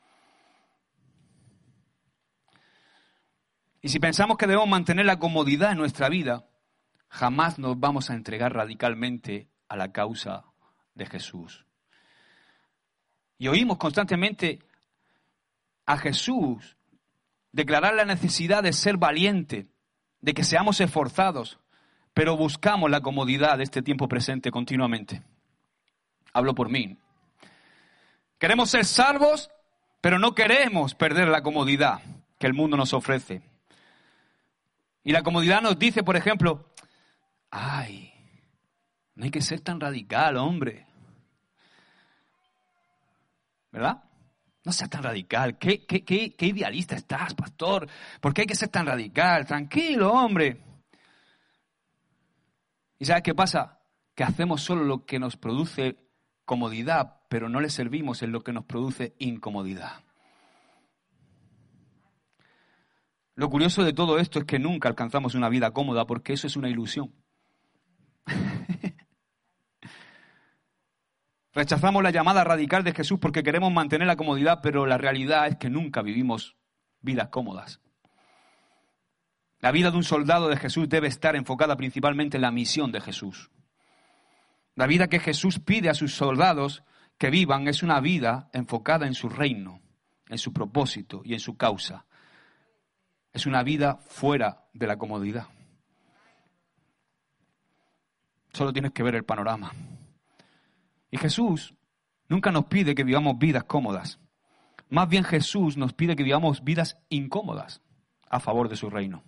Speaker 1: Y si pensamos que debemos mantener la comodidad en nuestra vida, jamás nos vamos a entregar radicalmente a la causa de Jesús. Y oímos constantemente a Jesús declarar la necesidad de ser valiente, de que seamos esforzados, pero buscamos la comodidad de este tiempo presente continuamente. Hablo por mí. Queremos ser salvos, pero no queremos perder la comodidad que el mundo nos ofrece. Y la comodidad nos dice, por ejemplo, ay, no hay que ser tan radical, hombre. ¿Verdad? No seas tan radical. ¿Qué, qué, qué, qué idealista estás, pastor? ¿Por qué hay que ser tan radical? Tranquilo, hombre. ¿Y sabes qué pasa? Que hacemos solo lo que nos produce comodidad, pero no le servimos en lo que nos produce incomodidad. Lo curioso de todo esto es que nunca alcanzamos una vida cómoda, porque eso es una ilusión. Rechazamos la llamada radical de Jesús porque queremos mantener la comodidad, pero la realidad es que nunca vivimos vidas cómodas. La vida de un soldado de Jesús debe estar enfocada principalmente en la misión de Jesús. La vida que Jesús pide a sus soldados que vivan es una vida enfocada en su reino, en su propósito y en su causa. Es una vida fuera de la comodidad. Solo tienes que ver el panorama. Y Jesús nunca nos pide que vivamos vidas cómodas. Más bien Jesús nos pide que vivamos vidas incómodas a favor de su reino.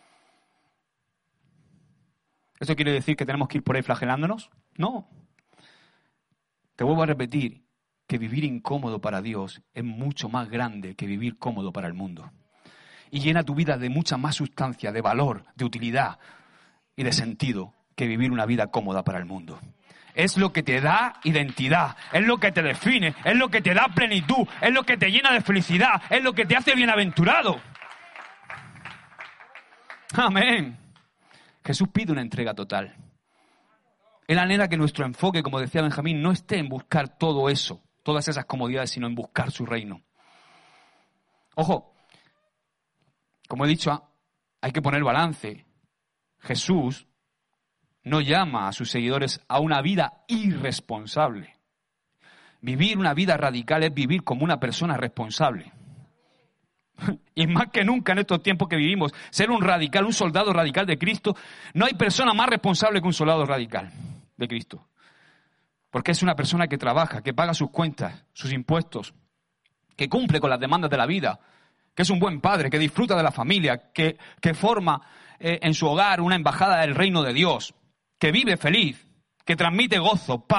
Speaker 1: ¿Esto quiere decir que tenemos que ir por ahí flagelándonos? No. Te vuelvo a repetir que vivir incómodo para Dios es mucho más grande que vivir cómodo para el mundo. Y llena tu vida de mucha más sustancia, de valor, de utilidad y de sentido que vivir una vida cómoda para el mundo. Es lo que te da identidad, es lo que te define, es lo que te da plenitud, es lo que te llena de felicidad, es lo que te hace bienaventurado. Amén. Jesús pide una entrega total. Él anhela que nuestro enfoque, como decía Benjamín, no esté en buscar todo eso, todas esas comodidades, sino en buscar su reino. Ojo, como he dicho, hay que poner balance. Jesús no llama a sus seguidores a una vida irresponsable. Vivir una vida radical es vivir como una persona responsable. Y más que nunca en estos tiempos que vivimos, ser un radical, un soldado radical de Cristo, no hay persona más responsable que un soldado radical de Cristo. Porque es una persona que trabaja, que paga sus cuentas, sus impuestos, que cumple con las demandas de la vida, que es un buen padre, que disfruta de la familia, que, que forma eh, en su hogar una embajada del reino de Dios, que vive feliz, que transmite gozo, paz,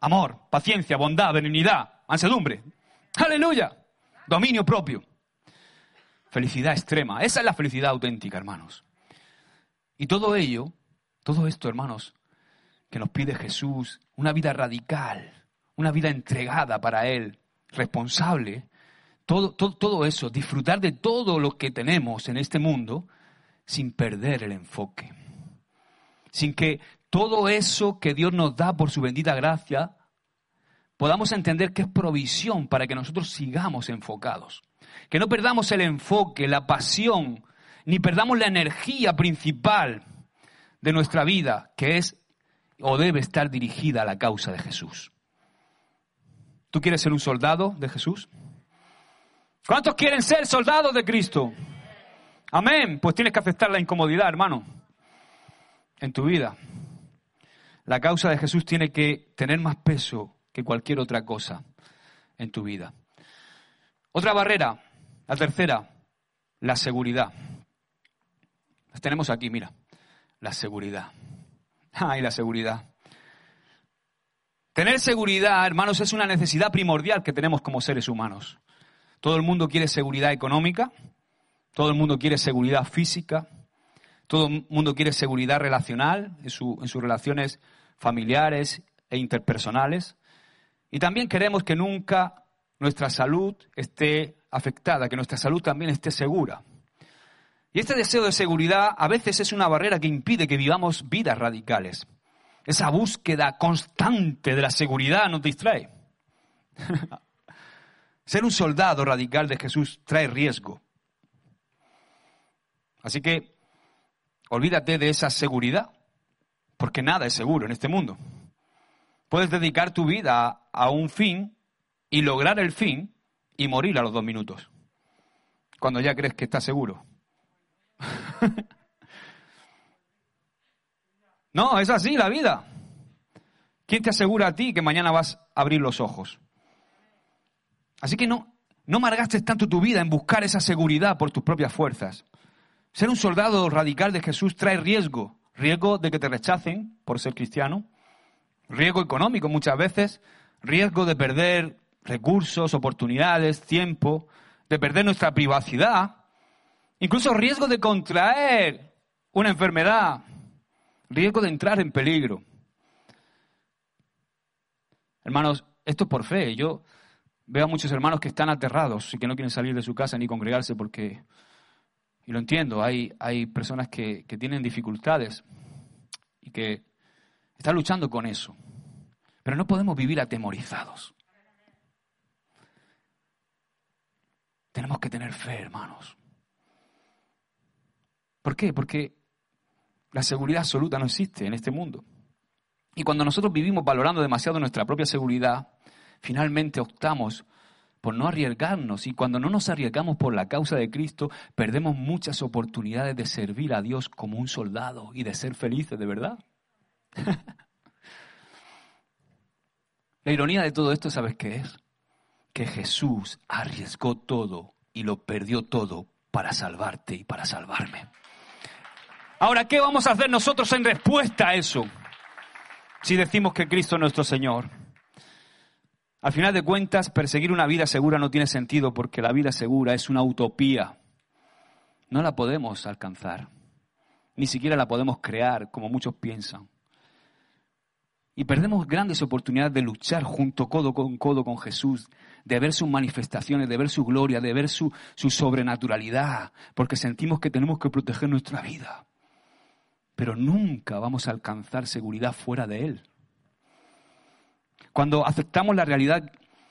Speaker 1: amor, paciencia, bondad, benignidad, mansedumbre. ¡Aleluya! Dominio propio. Felicidad extrema. Esa es la felicidad auténtica, hermanos. Y todo ello, todo esto, hermanos, que nos pide Jesús, una vida radical, una vida entregada para Él, responsable, todo, todo, todo eso, disfrutar de todo lo que tenemos en este mundo sin perder el enfoque. Sin que todo eso que Dios nos da por su bendita gracia podamos entender que es provisión para que nosotros sigamos enfocados. Que no perdamos el enfoque, la pasión, ni perdamos la energía principal de nuestra vida, que es o debe estar dirigida a la causa de Jesús. ¿Tú quieres ser un soldado de Jesús? ¿Cuántos quieren ser soldados de Cristo? Amén. Pues tienes que aceptar la incomodidad, hermano, en tu vida. La causa de Jesús tiene que tener más peso que cualquier otra cosa en tu vida. Otra barrera, la tercera, la seguridad. Las tenemos aquí, mira. La seguridad. Ay, la seguridad. Tener seguridad, hermanos, es una necesidad primordial que tenemos como seres humanos. Todo el mundo quiere seguridad económica, todo el mundo quiere seguridad física, todo el mundo quiere seguridad relacional en, su, en sus relaciones familiares e interpersonales. Y también queremos que nunca nuestra salud esté afectada, que nuestra salud también esté segura. Y este deseo de seguridad a veces es una barrera que impide que vivamos vidas radicales. Esa búsqueda constante de la seguridad nos distrae. Ser un soldado radical de Jesús trae riesgo. Así que olvídate de esa seguridad, porque nada es seguro en este mundo. Puedes dedicar tu vida a, a un fin y lograr el fin y morir a los dos minutos, cuando ya crees que estás seguro. No, es así la vida. ¿Quién te asegura a ti que mañana vas a abrir los ojos? Así que no, no malgastes tanto tu vida en buscar esa seguridad por tus propias fuerzas. Ser un soldado radical de Jesús trae riesgo. Riesgo de que te rechacen por ser cristiano. Riesgo económico muchas veces. Riesgo de perder recursos, oportunidades, tiempo. De perder nuestra privacidad. Incluso riesgo de contraer una enfermedad. Riesgo de entrar en peligro. Hermanos, esto es por fe. Yo veo a muchos hermanos que están aterrados y que no quieren salir de su casa ni congregarse porque, y lo entiendo, hay, hay personas que, que tienen dificultades y que están luchando con eso. Pero no podemos vivir atemorizados. Tenemos que tener fe, hermanos. ¿Por qué? Porque la seguridad absoluta no existe en este mundo. Y cuando nosotros vivimos valorando demasiado nuestra propia seguridad, finalmente optamos por no arriesgarnos. Y cuando no nos arriesgamos por la causa de Cristo, perdemos muchas oportunidades de servir a Dios como un soldado y de ser felices, de verdad. La ironía de todo esto, ¿sabes qué es? Que Jesús arriesgó todo y lo perdió todo para salvarte y para salvarme. Ahora, ¿qué vamos a hacer nosotros en respuesta a eso? Si decimos que Cristo es nuestro Señor. Al final de cuentas, perseguir una vida segura no tiene sentido porque la vida segura es una utopía. No la podemos alcanzar. Ni siquiera la podemos crear, como muchos piensan. Y perdemos grandes oportunidades de luchar junto, codo con codo con Jesús, de ver sus manifestaciones, de ver su gloria, de ver su, su sobrenaturalidad, porque sentimos que tenemos que proteger nuestra vida. Pero nunca vamos a alcanzar seguridad fuera de Él. Cuando aceptamos la realidad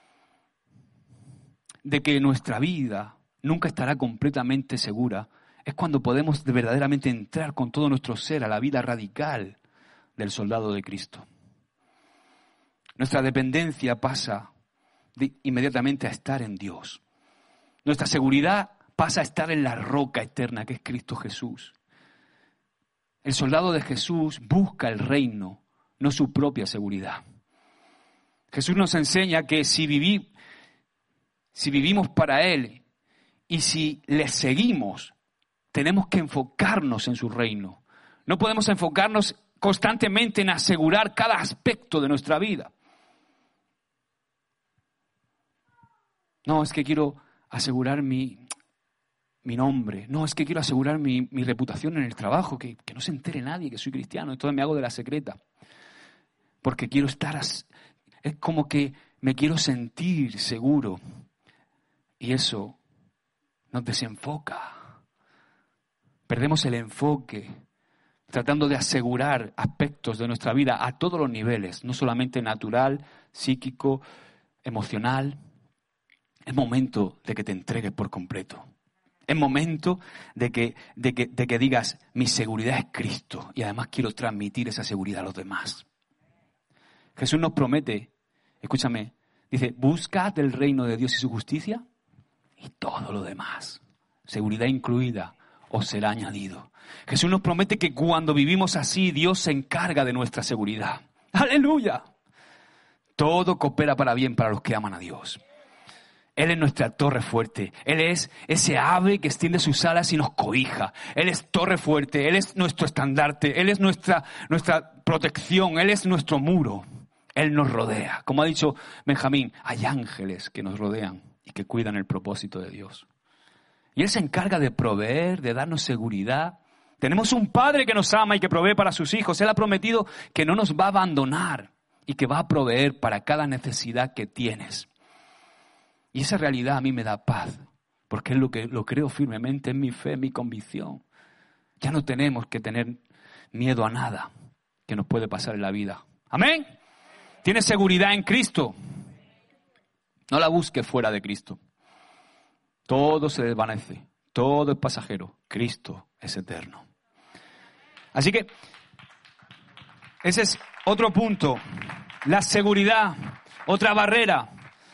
Speaker 1: de que nuestra vida nunca estará completamente segura, es cuando podemos verdaderamente entrar con todo nuestro ser a la vida radical del soldado de Cristo. Nuestra dependencia pasa de, inmediatamente a estar en Dios. Nuestra seguridad pasa a estar en la roca eterna que es Cristo Jesús. El soldado de Jesús busca el reino, no su propia seguridad. Jesús nos enseña que si, viví, si vivimos para Él y si le seguimos, tenemos que enfocarnos en su reino. No podemos enfocarnos constantemente en asegurar cada aspecto de nuestra vida.
Speaker 2: No, es que quiero asegurar mi, mi nombre. No, es que quiero asegurar mi, mi reputación en el trabajo, que, que no se entere nadie que soy cristiano. Entonces me hago de la secreta. Porque quiero estar... As... Es como que me quiero sentir seguro. Y eso nos desenfoca. Perdemos el enfoque, tratando de asegurar aspectos de nuestra vida a todos los niveles, no solamente natural, psíquico, emocional. Es momento de que te entregues por completo. Es momento de que, de que, de que digas, mi seguridad es Cristo y además quiero transmitir esa seguridad a los demás. Jesús nos promete, escúchame, dice, buscad el reino de Dios y su justicia y todo lo demás, seguridad incluida, os será añadido. Jesús nos promete que cuando vivimos así, Dios se encarga de nuestra seguridad. ¡Aleluya! Todo coopera para bien para los que aman a Dios. Él es nuestra torre fuerte. Él es ese ave que extiende sus alas y nos cobija. Él es torre fuerte. Él es nuestro estandarte. Él es nuestra, nuestra protección. Él es nuestro muro. Él nos rodea. Como ha dicho Benjamín, hay ángeles que nos rodean y que cuidan el propósito de Dios. Y Él se encarga de proveer, de darnos seguridad. Tenemos un Padre que nos ama y que provee para sus hijos. Él ha prometido que no nos va a abandonar y que va a proveer para cada necesidad que tienes. Y esa realidad a mí me da paz, porque es lo que lo creo firmemente, es mi fe, mi convicción. Ya no tenemos que tener miedo a nada que nos puede pasar en la vida. ¿Amén? ¿Tienes seguridad en Cristo? No la busques fuera de Cristo. Todo se desvanece, todo es pasajero. Cristo es eterno. Así que ese es otro punto. La seguridad, otra barrera.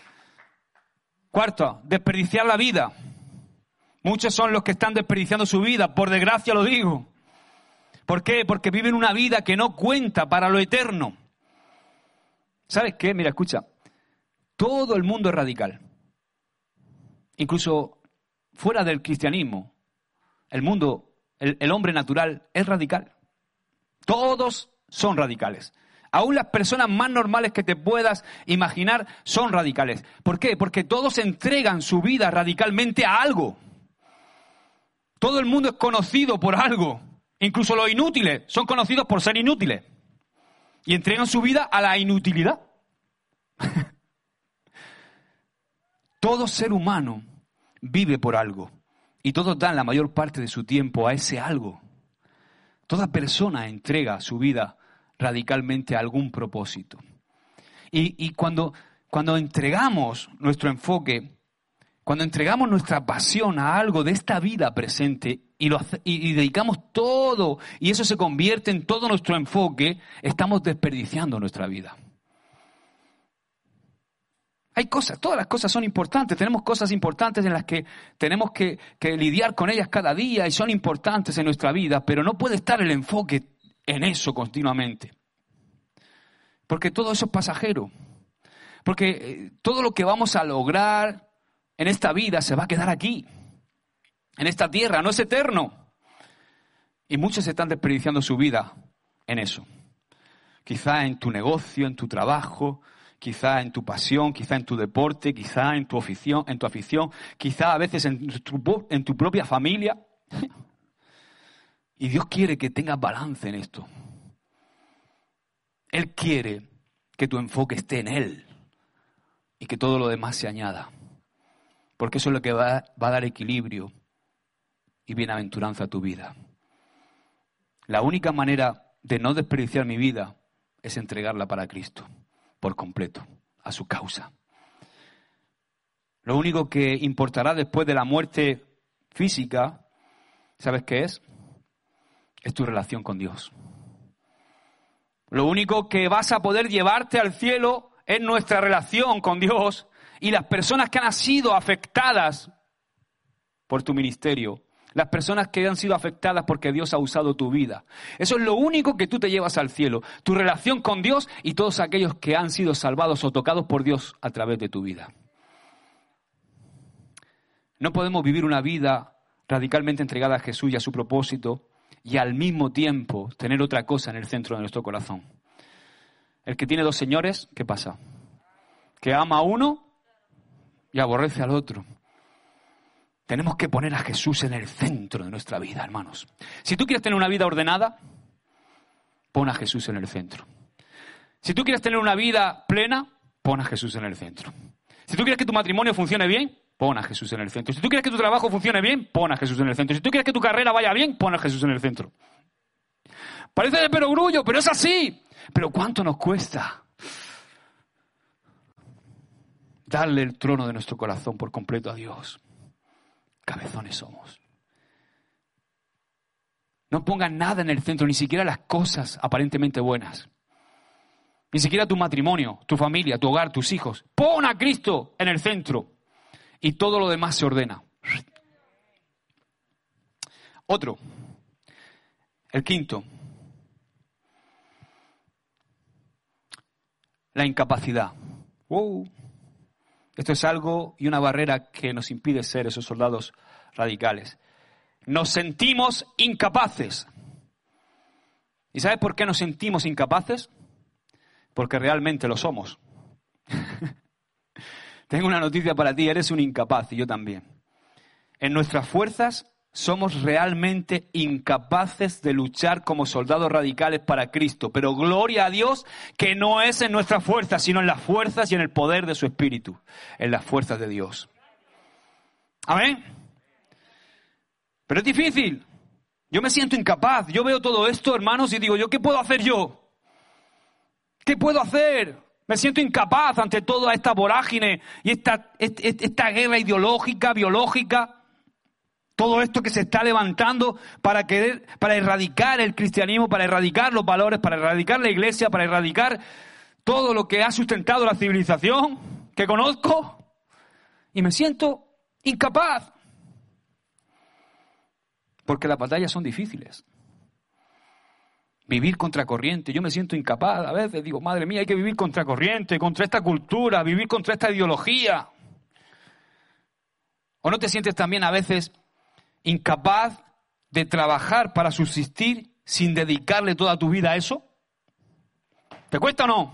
Speaker 2: Cuarto, desperdiciar la vida. Muchos son los que están desperdiciando su vida, por desgracia lo digo. ¿Por qué? Porque viven una vida que no cuenta para lo eterno. ¿Sabes qué? Mira, escucha. Todo el mundo es radical. Incluso fuera del cristianismo, el mundo, el, el hombre natural es radical. Todos son radicales. Aún las personas más normales que te puedas imaginar son radicales. ¿Por qué? Porque todos entregan su vida radicalmente a algo. Todo el mundo es conocido por algo. Incluso los inútiles son conocidos por ser inútiles. Y entregan su vida a la inutilidad. Todo ser humano vive por algo. Y todos dan la mayor parte de su tiempo a ese algo. Toda persona entrega su vida radicalmente a algún propósito. Y, y cuando, cuando entregamos nuestro enfoque, cuando entregamos nuestra pasión a algo de esta vida presente y, lo, y, y dedicamos todo, y eso se convierte en todo nuestro enfoque, estamos desperdiciando nuestra vida. Hay cosas, todas las cosas son importantes, tenemos cosas importantes en las que tenemos que, que lidiar con ellas cada día y son importantes en nuestra vida, pero no puede estar el enfoque en eso continuamente. Porque todo eso es pasajero. Porque todo lo que vamos a lograr en esta vida se va a quedar aquí, en esta tierra, no es eterno. Y muchos están desperdiciando su vida en eso. Quizá en tu negocio, en tu trabajo, quizá en tu pasión, quizá en tu deporte, quizá en tu afición, en tu afición, quizá a veces en tu, en tu propia familia. Y Dios quiere que tengas balance en esto. Él quiere que tu enfoque esté en Él y que todo lo demás se añada. Porque eso es lo que va, va a dar equilibrio y bienaventuranza a tu vida. La única manera de no desperdiciar mi vida es entregarla para Cristo, por completo, a su causa. Lo único que importará después de la muerte física, ¿sabes qué es? Es tu relación con Dios. Lo único que vas a poder llevarte al cielo es nuestra relación con Dios y las personas que han sido afectadas por tu ministerio, las personas que han sido afectadas porque Dios ha usado tu vida. Eso es lo único que tú te llevas al cielo, tu relación con Dios y todos aquellos que han sido salvados o tocados por Dios a través de tu vida. No podemos vivir una vida radicalmente entregada a Jesús y a su propósito y al mismo tiempo tener otra cosa en el centro de nuestro corazón. El que tiene dos señores, ¿qué pasa? Que ama a uno y aborrece al otro. Tenemos que poner a Jesús en el centro de nuestra vida, hermanos. Si tú quieres tener una vida ordenada, pon a Jesús en el centro. Si tú quieres tener una vida plena, pon a Jesús en el centro. Si tú quieres que tu matrimonio funcione bien, pon a Jesús en el centro. Si tú quieres que tu trabajo funcione bien, pon a Jesús en el centro. Si tú quieres que tu carrera vaya bien, pon a Jesús en el centro. Parece de perogrullo, pero es así. Pero ¿cuánto nos cuesta darle el trono de nuestro corazón por completo a Dios? Cabezones somos. No pongas nada en el centro, ni siquiera las cosas aparentemente buenas. Ni siquiera tu matrimonio, tu familia, tu hogar, tus hijos. Pon a Cristo en el centro y todo lo demás se ordena. Otro, el quinto, la incapacidad. Wow. Esto es algo y una barrera que nos impide ser esos soldados radicales. Nos sentimos incapaces. ¿Y sabes por qué nos sentimos incapaces? Porque realmente lo somos. Tengo una noticia para ti, eres un incapaz y yo también. En nuestras fuerzas somos realmente incapaces de luchar como soldados radicales para Cristo. Pero gloria a Dios que no es en nuestras fuerzas, sino en las fuerzas y en el poder de su Espíritu. En las fuerzas de Dios. Amén. Pero es difícil. Yo me siento incapaz. Yo veo todo esto, hermanos, y digo, ¿yo qué puedo hacer yo? ¿Qué puedo hacer? Me siento incapaz ante toda esta vorágine y esta, esta, esta guerra ideológica, biológica. Todo esto que se está levantando para querer, para erradicar el cristianismo, para erradicar los valores, para erradicar la iglesia, para erradicar todo lo que ha sustentado la civilización que conozco. Y me siento incapaz. Porque las batallas son difíciles. Vivir contracorriente. Yo me siento incapaz. A veces digo, madre mía, hay que vivir contracorriente, contra esta cultura, vivir contra esta ideología. ¿O no te sientes también a veces incapaz de trabajar para subsistir sin dedicarle toda tu vida a eso? ¿Te cuesta o no?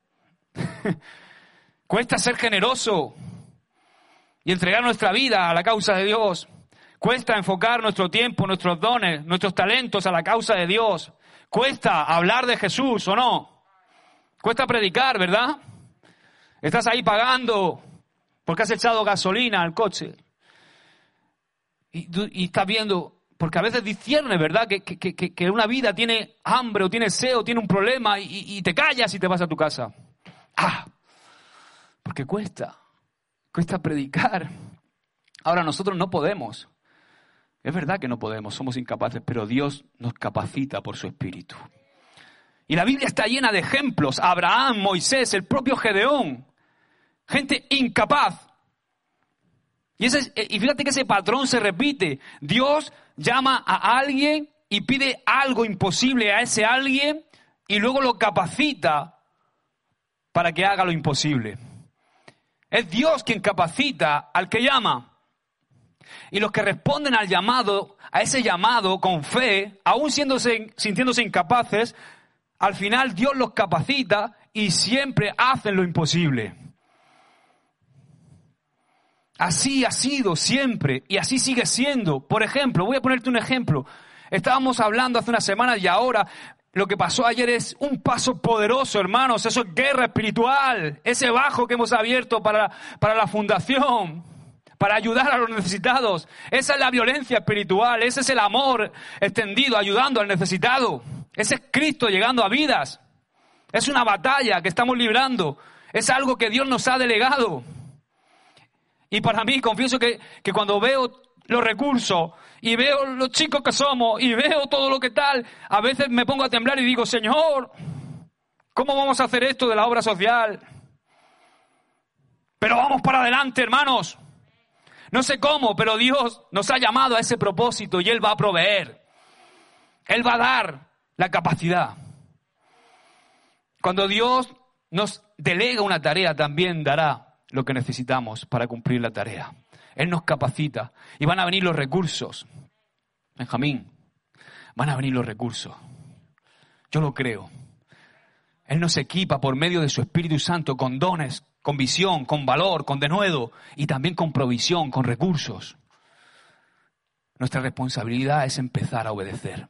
Speaker 2: Cuesta ser generoso y entregar nuestra vida a la causa de Dios. Cuesta enfocar nuestro tiempo, nuestros dones, nuestros talentos a la causa de Dios. Cuesta hablar de Jesús, ¿o no? Cuesta predicar, ¿verdad? Estás ahí pagando porque has echado gasolina al coche. Y, y estás viendo, porque a veces disciernes, ¿verdad? Que, que, que, que una vida tiene hambre o tiene sed o tiene un problema y, y te callas y te vas a tu casa. ¡Ah! Porque cuesta. Cuesta predicar. Ahora nosotros no podemos. Es verdad que no podemos, somos incapaces, pero Dios nos capacita por su Espíritu. Y la Biblia está llena de ejemplos. Abraham, Moisés, el propio Gedeón. Gente incapaz. Y, ese, y fíjate que ese patrón se repite. Dios llama a alguien y pide algo imposible a ese alguien y luego lo capacita para que haga lo imposible. Es Dios quien capacita al que llama. Y los que responden al llamado, a ese llamado con fe, aún siéndose, sintiéndose incapaces, al final Dios los capacita y siempre hacen lo imposible. Así ha sido siempre y así sigue siendo. Por ejemplo, voy a ponerte un ejemplo. Estábamos hablando hace unas semanas y ahora lo que pasó ayer es un paso poderoso, hermanos. Eso es guerra espiritual. Ese bajo que hemos abierto para, para la fundación, para ayudar a los necesitados. Esa es la violencia espiritual. Ese es el amor extendido, ayudando al necesitado. Ese es Cristo llegando a vidas. Es una batalla que estamos librando. Es algo que Dios nos ha delegado. Y para mí, confieso que, que cuando veo los recursos y veo los chicos que somos y veo todo lo que tal, a veces me pongo a temblar y digo, Señor, ¿cómo vamos a hacer esto de la obra social? Pero vamos para adelante, hermanos. No sé cómo, pero Dios nos ha llamado a ese propósito y Él va a proveer. Él va a dar la capacidad. Cuando Dios nos delega una tarea, también dará lo que necesitamos para cumplir la tarea. Él nos capacita y van a venir los recursos. Benjamín, van a venir los recursos. Yo lo creo. Él nos equipa por medio de su Espíritu Santo con dones con visión, con valor, con denuedo y también con provisión, con recursos. Nuestra responsabilidad es empezar a obedecer.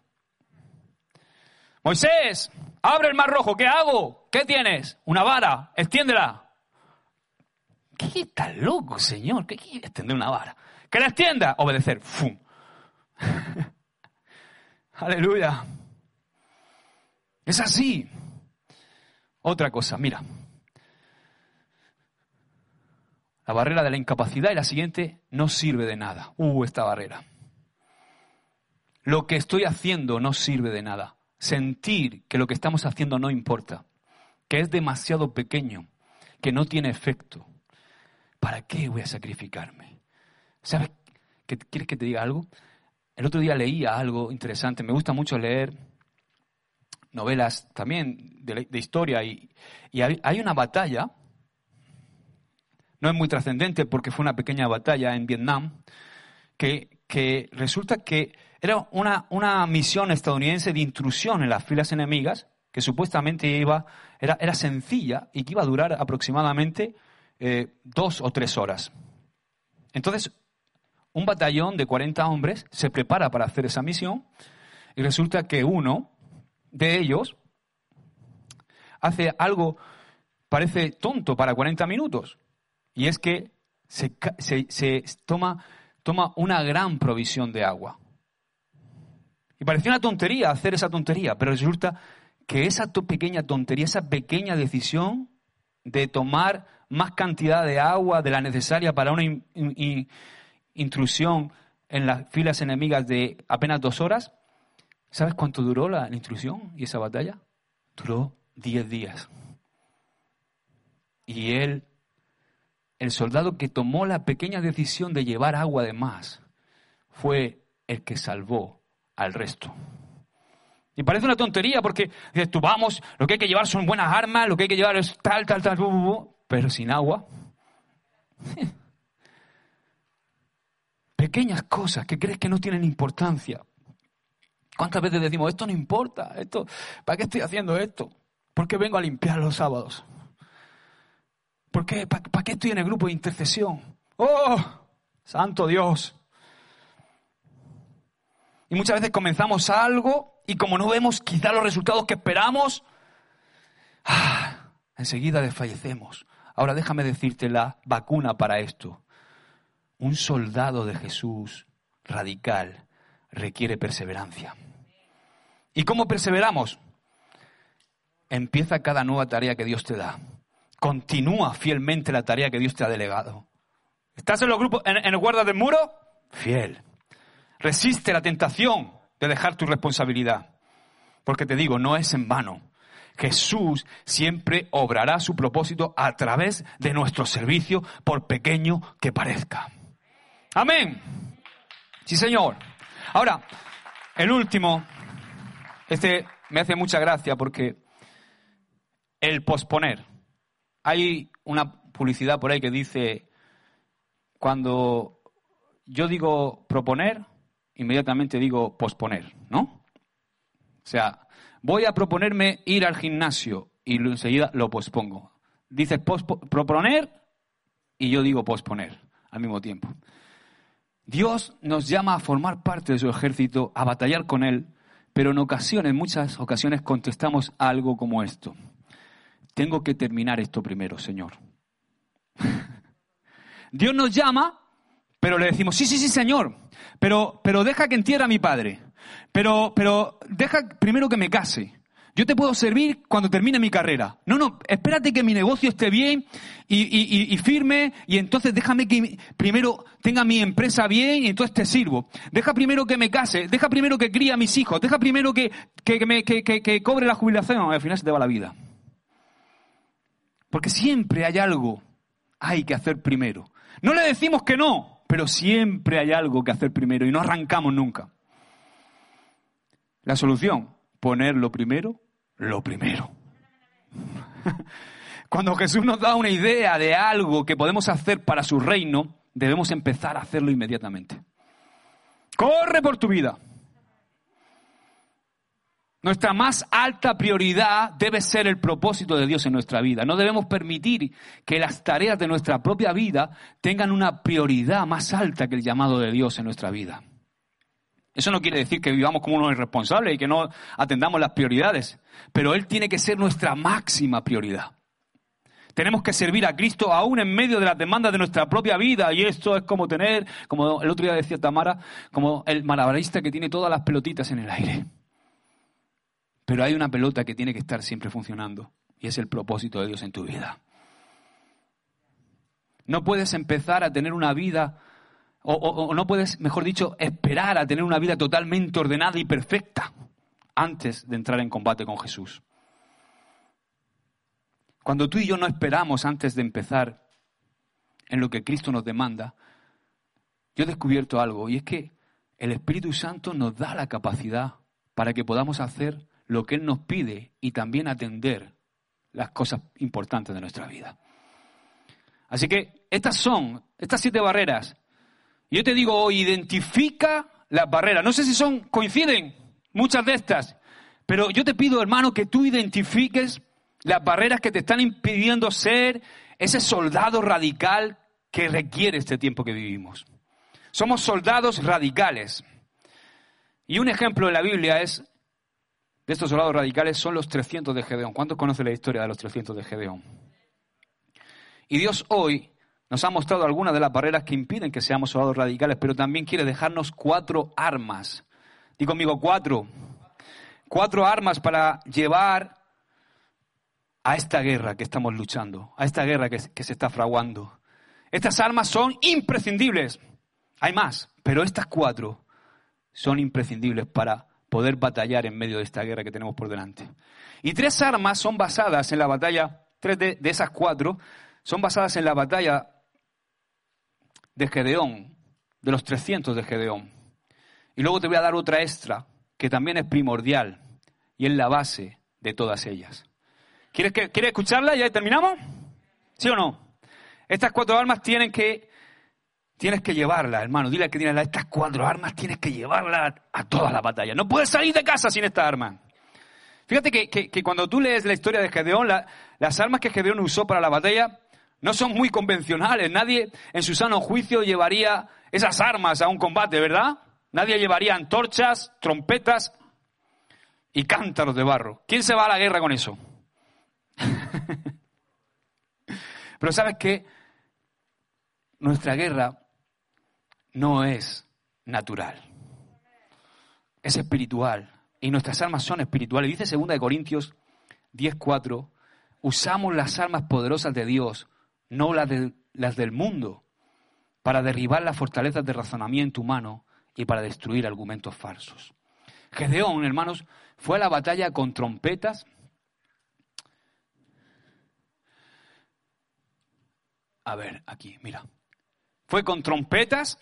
Speaker 2: Moisés, abre el mar rojo, ¿qué hago? ¿Qué tienes? Una vara, extiéndela. ¿Qué estás loco, Señor? ¿Qué quiere extender una vara? ¿Que la extienda? Obedecer. ¡Fum! Aleluya. Es así. Otra cosa, mira. La barrera de la incapacidad y la siguiente no sirve de nada. Uh, esta barrera. Lo que estoy haciendo no sirve de nada. Sentir que lo que estamos haciendo no importa, que es demasiado pequeño, que no tiene efecto. ¿Para qué voy a sacrificarme? ¿Sabes? ¿Qué, ¿Quieres que te diga algo? El otro día leía algo interesante. Me gusta mucho leer novelas también de, de historia y, y hay, hay una batalla. No es muy trascendente porque fue una pequeña batalla en Vietnam que, que resulta que era una, una misión estadounidense de intrusión en las filas enemigas que supuestamente iba, era, era sencilla y que iba a durar aproximadamente eh, dos o tres horas. Entonces, un batallón de cuarenta hombres se prepara para hacer esa misión y resulta que uno de ellos hace algo, parece tonto para cuarenta minutos. Y es que se, se, se toma, toma una gran provisión de agua. Y parecía una tontería hacer esa tontería, pero resulta que esa to- pequeña tontería, esa pequeña decisión de tomar más cantidad de agua de la necesaria para una in, in, intrusión en las filas enemigas de apenas dos horas, ¿sabes cuánto duró la, la intrusión y esa batalla? Duró diez días. Y él... El soldado que tomó la pequeña decisión de llevar agua de más fue el que salvó al resto. Y parece una tontería porque dices tú, vamos, lo que hay que llevar son buenas armas, lo que hay que llevar es tal, tal, tal, uh, uh, uh, pero sin agua. Pequeñas cosas que crees que no tienen importancia. ¿Cuántas veces decimos, esto no importa, esto, ¿para qué estoy haciendo esto? ¿Por qué vengo a limpiar los sábados? ¿Por qué? ¿Para, ¿Para qué estoy en el grupo de intercesión? ¡Oh! ¡Santo Dios! Y muchas veces comenzamos algo y como no vemos quizá los resultados que esperamos, ¡ah! Enseguida desfallecemos. Ahora déjame decirte la vacuna para esto. Un soldado de Jesús radical requiere perseverancia. ¿Y cómo perseveramos? Empieza cada nueva tarea que Dios te da. Continúa fielmente la tarea que Dios te ha delegado. ¿Estás en los grupos, en, en el guarda del muro? Fiel. Resiste la tentación de dejar tu responsabilidad. Porque te digo, no es en vano. Jesús siempre obrará su propósito a través de nuestro servicio, por pequeño que parezca. Amén. Sí, Señor. Ahora, el último, este me hace mucha gracia porque el posponer. Hay una publicidad por ahí que dice, cuando yo digo proponer, inmediatamente digo posponer, ¿no? O sea, voy a proponerme ir al gimnasio y enseguida lo pospongo. Dices pospo- proponer y yo digo posponer al mismo tiempo. Dios nos llama a formar parte de su ejército, a batallar con él, pero en ocasiones, en muchas ocasiones contestamos algo como esto. Tengo que terminar esto primero, Señor. Dios nos llama, pero le decimos, sí, sí, sí, Señor, pero, pero deja que entierre a mi padre, pero, pero deja primero que me case. Yo te puedo servir cuando termine mi carrera. No, no, espérate que mi negocio esté bien y, y, y firme y entonces déjame que primero tenga mi empresa bien y entonces te sirvo. Deja primero que me case, deja primero que críe a mis hijos, deja primero que, que, que, me, que, que, que cobre la jubilación. Al final se te va la vida. Porque siempre hay algo hay que hacer primero. No le decimos que no, pero siempre hay algo que hacer primero y no arrancamos nunca. La solución, ponerlo primero, lo primero. Cuando Jesús nos da una idea de algo que podemos hacer para su reino, debemos empezar a hacerlo inmediatamente. Corre por tu vida. Nuestra más alta prioridad debe ser el propósito de Dios en nuestra vida. No debemos permitir que las tareas de nuestra propia vida tengan una prioridad más alta que el llamado de Dios en nuestra vida. Eso no quiere decir que vivamos como unos irresponsables y que no atendamos las prioridades, pero Él tiene que ser nuestra máxima prioridad. Tenemos que servir a Cristo aún en medio de las demandas de nuestra propia vida, y esto es como tener, como el otro día decía Tamara, como el malabarista que tiene todas las pelotitas en el aire. Pero hay una pelota que tiene que estar siempre funcionando, y es el propósito de Dios en tu vida. No puedes empezar a tener una vida, o, o, o no puedes, mejor dicho, esperar a tener una vida totalmente ordenada y perfecta antes de entrar en combate con Jesús. Cuando tú y yo no esperamos antes de empezar en lo que Cristo nos demanda, yo he descubierto algo, y es que el Espíritu Santo nos da la capacidad para que podamos hacer lo que Él nos pide y también atender las cosas importantes de nuestra vida. Así que estas son, estas siete barreras. Y yo te digo hoy, identifica las barreras. No sé si son, coinciden muchas de estas, pero yo te pido, hermano, que tú identifiques las barreras que te están impidiendo ser ese soldado radical que requiere este tiempo que vivimos. Somos soldados radicales. Y un ejemplo en la Biblia es de estos soldados radicales son los trescientos de Gedeón. ¿Cuántos conocen la historia de los trescientos de Gedeón? Y Dios hoy nos ha mostrado algunas de las barreras que impiden que seamos soldados radicales, pero también quiere dejarnos cuatro armas. Di conmigo, cuatro. Cuatro armas para llevar a esta guerra que estamos luchando, a esta guerra que, que se está fraguando. Estas armas son imprescindibles. Hay más, pero estas cuatro son imprescindibles para poder batallar en medio de esta guerra que tenemos por delante. Y tres armas son basadas en la batalla, tres de, de esas cuatro, son basadas en la batalla de Gedeón, de los trescientos de Gedeón. Y luego te voy a dar otra extra, que también es primordial, y es la base de todas ellas. ¿Quieres, que, ¿quieres escucharla? ¿Ya terminamos? ¿Sí o no? Estas cuatro armas tienen que... Tienes que llevarlas, hermano. Dile al que tiene estas cuatro armas, tienes que llevarlas a toda la batalla. No puedes salir de casa sin estas armas. Fíjate que, que, que cuando tú lees la historia de Gedeón, la, las armas que Gedeón usó para la batalla no son muy convencionales. Nadie en su sano juicio llevaría esas armas a un combate, ¿verdad? Nadie llevaría antorchas, trompetas y cántaros de barro. ¿Quién se va a la guerra con eso? Pero ¿sabes qué? Nuestra guerra no es natural, es espiritual, y nuestras armas son espirituales. Dice segunda de Corintios diez cuatro, usamos las armas poderosas de Dios, no las, de, las del mundo, para derribar las fortalezas de razonamiento humano y para destruir argumentos falsos. Gedeón, hermanos, fue a la batalla con trompetas. A ver, aquí, mira. Fue con trompetas,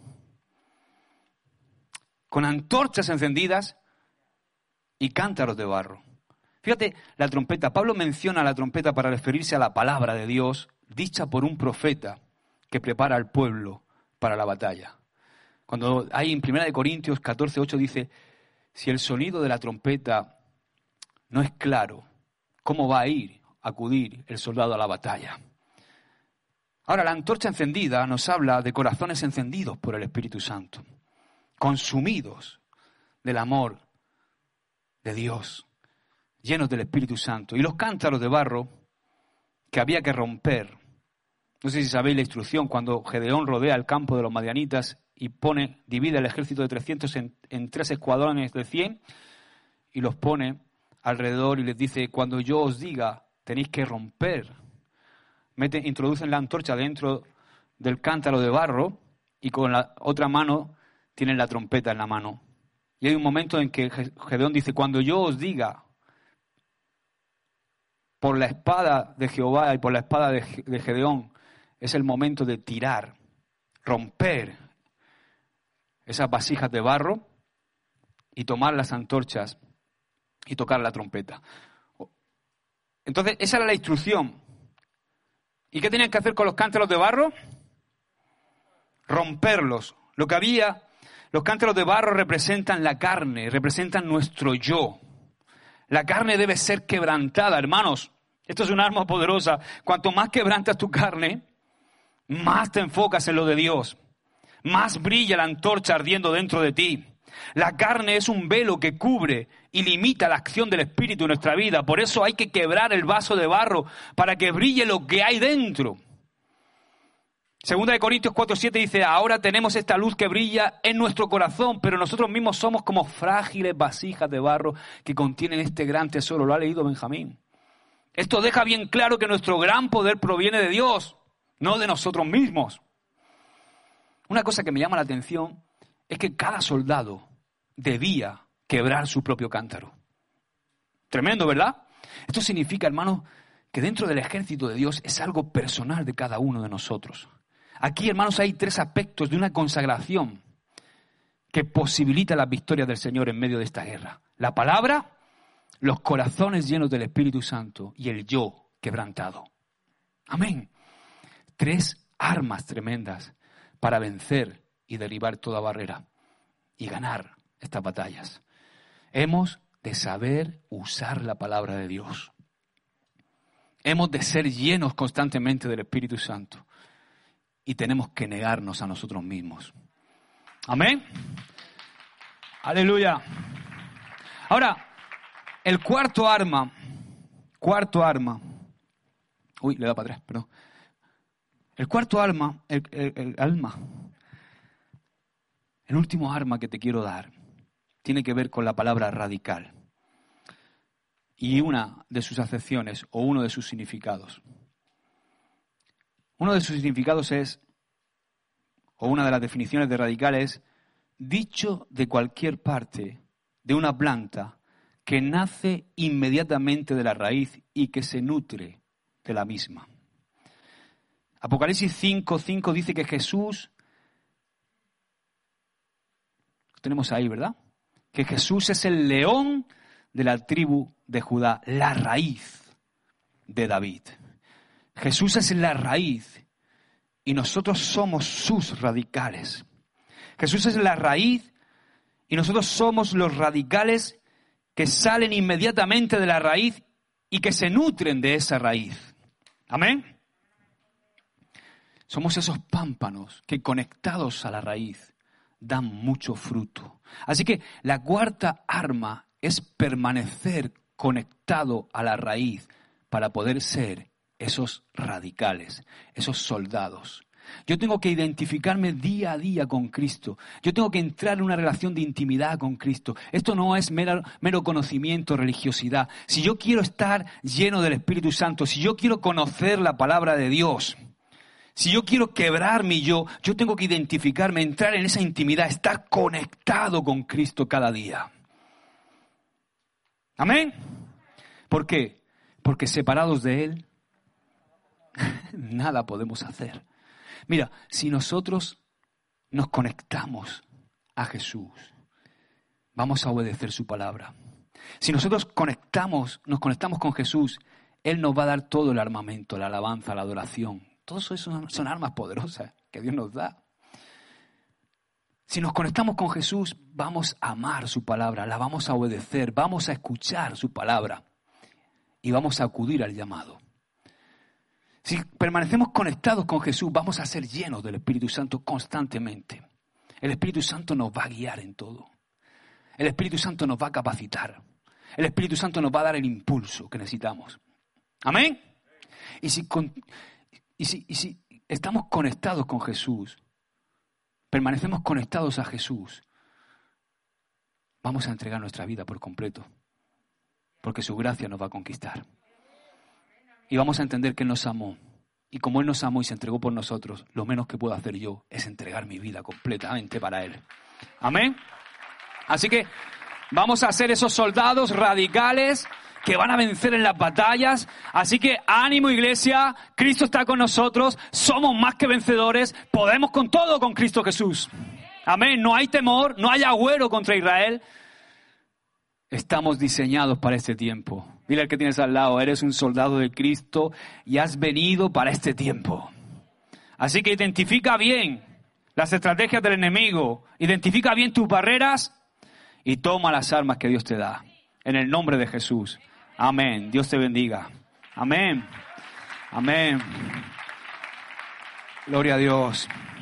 Speaker 2: con antorchas encendidas y cántaros de barro. Fíjate, la trompeta. Pablo menciona la trompeta para referirse a la palabra de Dios dicha por un profeta que prepara al pueblo para la batalla. Cuando hay en primera de Corintios catorce ocho dice, si el sonido de la trompeta no es claro, ¿cómo va a ir, a acudir el soldado a la batalla? Ahora, la antorcha encendida nos habla de corazones encendidos por el Espíritu Santo, consumidos del amor de Dios, llenos del Espíritu Santo. Y los cántaros de barro que había que romper. No sé si sabéis la instrucción, cuando Gedeón rodea el campo de los madianitas y pone, divide el ejército de trescientos en, en tres escuadrones de cien y los pone alrededor y les dice, cuando yo os diga, tenéis que romper. Meten, introducen la antorcha dentro del cántaro de barro y con la otra mano tienen la trompeta en la mano. Y hay un momento en que Gedeón dice, cuando yo os diga, por la espada de Jehová y por la espada de, de Gedeón, es el momento de tirar, romper esas vasijas de barro y tomar las antorchas y tocar la trompeta. Entonces, esa era la instrucción. ¿Y qué tenían que hacer con los cántaros de barro? Romperlos. Lo que había, los cántaros de barro representan la carne, representan nuestro yo. La carne debe ser quebrantada, hermanos. Esto es un arma poderosa. Cuanto más quebrantas tu carne, más te enfocas en lo de Dios. Más brilla la antorcha ardiendo dentro de ti. La carne es un velo que cubre y limita la acción del Espíritu en nuestra vida. Por eso hay que quebrar el vaso de barro para que brille lo que hay dentro. Segunda de Corintios cuatro siete dice, ahora tenemos esta luz que brilla en nuestro corazón, pero nosotros mismos somos como frágiles vasijas de barro que contienen este gran tesoro. Lo ha leído Benjamín. Esto deja bien claro que nuestro gran poder proviene de Dios, no de nosotros mismos. Una cosa que me llama la atención es que cada soldado debía quebrar su propio cántaro. Tremendo, ¿verdad? Esto significa, hermanos, que dentro del ejército de Dios es algo personal de cada uno de nosotros. Aquí, hermanos, hay tres aspectos de una consagración que posibilita las victorias del Señor en medio de esta guerra. La palabra, los corazones llenos del Espíritu Santo y el yo quebrantado. Amén. Tres armas tremendas para vencer y derribar toda barrera y ganar estas batallas. Hemos de saber usar la palabra de Dios. Hemos de ser llenos constantemente del Espíritu Santo. Y tenemos que negarnos a nosotros mismos. Amén. Aleluya. Ahora, el cuarto arma, cuarto arma. Uy, le da para atrás, perdón. El cuarto arma, el, el, el alma, el último arma que te quiero dar, tiene que ver con la palabra radical. Y una de sus acepciones o uno de sus significados. Uno de sus significados es, o una de las definiciones de radical es, dicho de cualquier parte de una planta que nace inmediatamente de la raíz y que se nutre de la misma. Apocalipsis cinco cinco dice que Jesús, lo tenemos ahí, ¿verdad? Que Jesús es el león de la tribu de Judá, la raíz de David. Jesús es la raíz y nosotros somos sus radicales. Jesús es la raíz y nosotros somos los radicales que salen inmediatamente de la raíz y que se nutren de esa raíz. Amén. Somos esos pámpanos que conectados a la raíz dan mucho fruto. Así que la cuarta arma es permanecer conectado a la raíz para poder ser esos radicales, esos soldados. Yo tengo que identificarme día a día con Cristo. Yo tengo que entrar en una relación de intimidad con Cristo. Esto no es mero, mero conocimiento, religiosidad. Si yo quiero estar lleno del Espíritu Santo, si yo quiero conocer la palabra de Dios, si yo quiero quebrar mi yo, yo tengo que identificarme, entrar en esa intimidad, estar conectado con Cristo cada día. ¿Amén? ¿Por qué? Porque separados de Él, nada podemos hacer. Mira, si nosotros nos conectamos a Jesús, vamos a obedecer su palabra. Si nosotros conectamos, nos conectamos con Jesús, Él nos va a dar todo el armamento, la alabanza, la adoración. Todo eso son, son armas poderosas que Dios nos da. Si nos conectamos con Jesús, vamos a amar su palabra, la vamos a obedecer, vamos a escuchar su palabra y vamos a acudir al llamado. Si permanecemos conectados con Jesús, vamos a ser llenos del Espíritu Santo constantemente. El Espíritu Santo nos va a guiar en todo. El Espíritu Santo nos va a capacitar. El Espíritu Santo nos va a dar el impulso que necesitamos. ¿Amén? Y si, con, y si, y si estamos conectados con Jesús, permanecemos conectados a Jesús, vamos a entregar nuestra vida por completo, porque su gracia nos va a conquistar. Y vamos a entender que Él nos amó. Y como Él nos amó y se entregó por nosotros, lo menos que puedo hacer yo es entregar mi vida completamente para Él. Amén. Así que vamos a ser esos soldados radicales que van a vencer en las batallas. Así que ánimo, iglesia. Cristo está con nosotros. Somos más que vencedores. Podemos con todo con Cristo Jesús. Amén. No hay temor, no hay agüero contra Israel. Estamos diseñados para este tiempo. Dile al que tienes al lado, eres un soldado de Cristo y has venido para este tiempo. Así que identifica bien las estrategias del enemigo, identifica bien tus barreras y toma las armas que Dios te da. En el nombre de Jesús. Amén. Dios te bendiga. Amén. Amén. Gloria a Dios.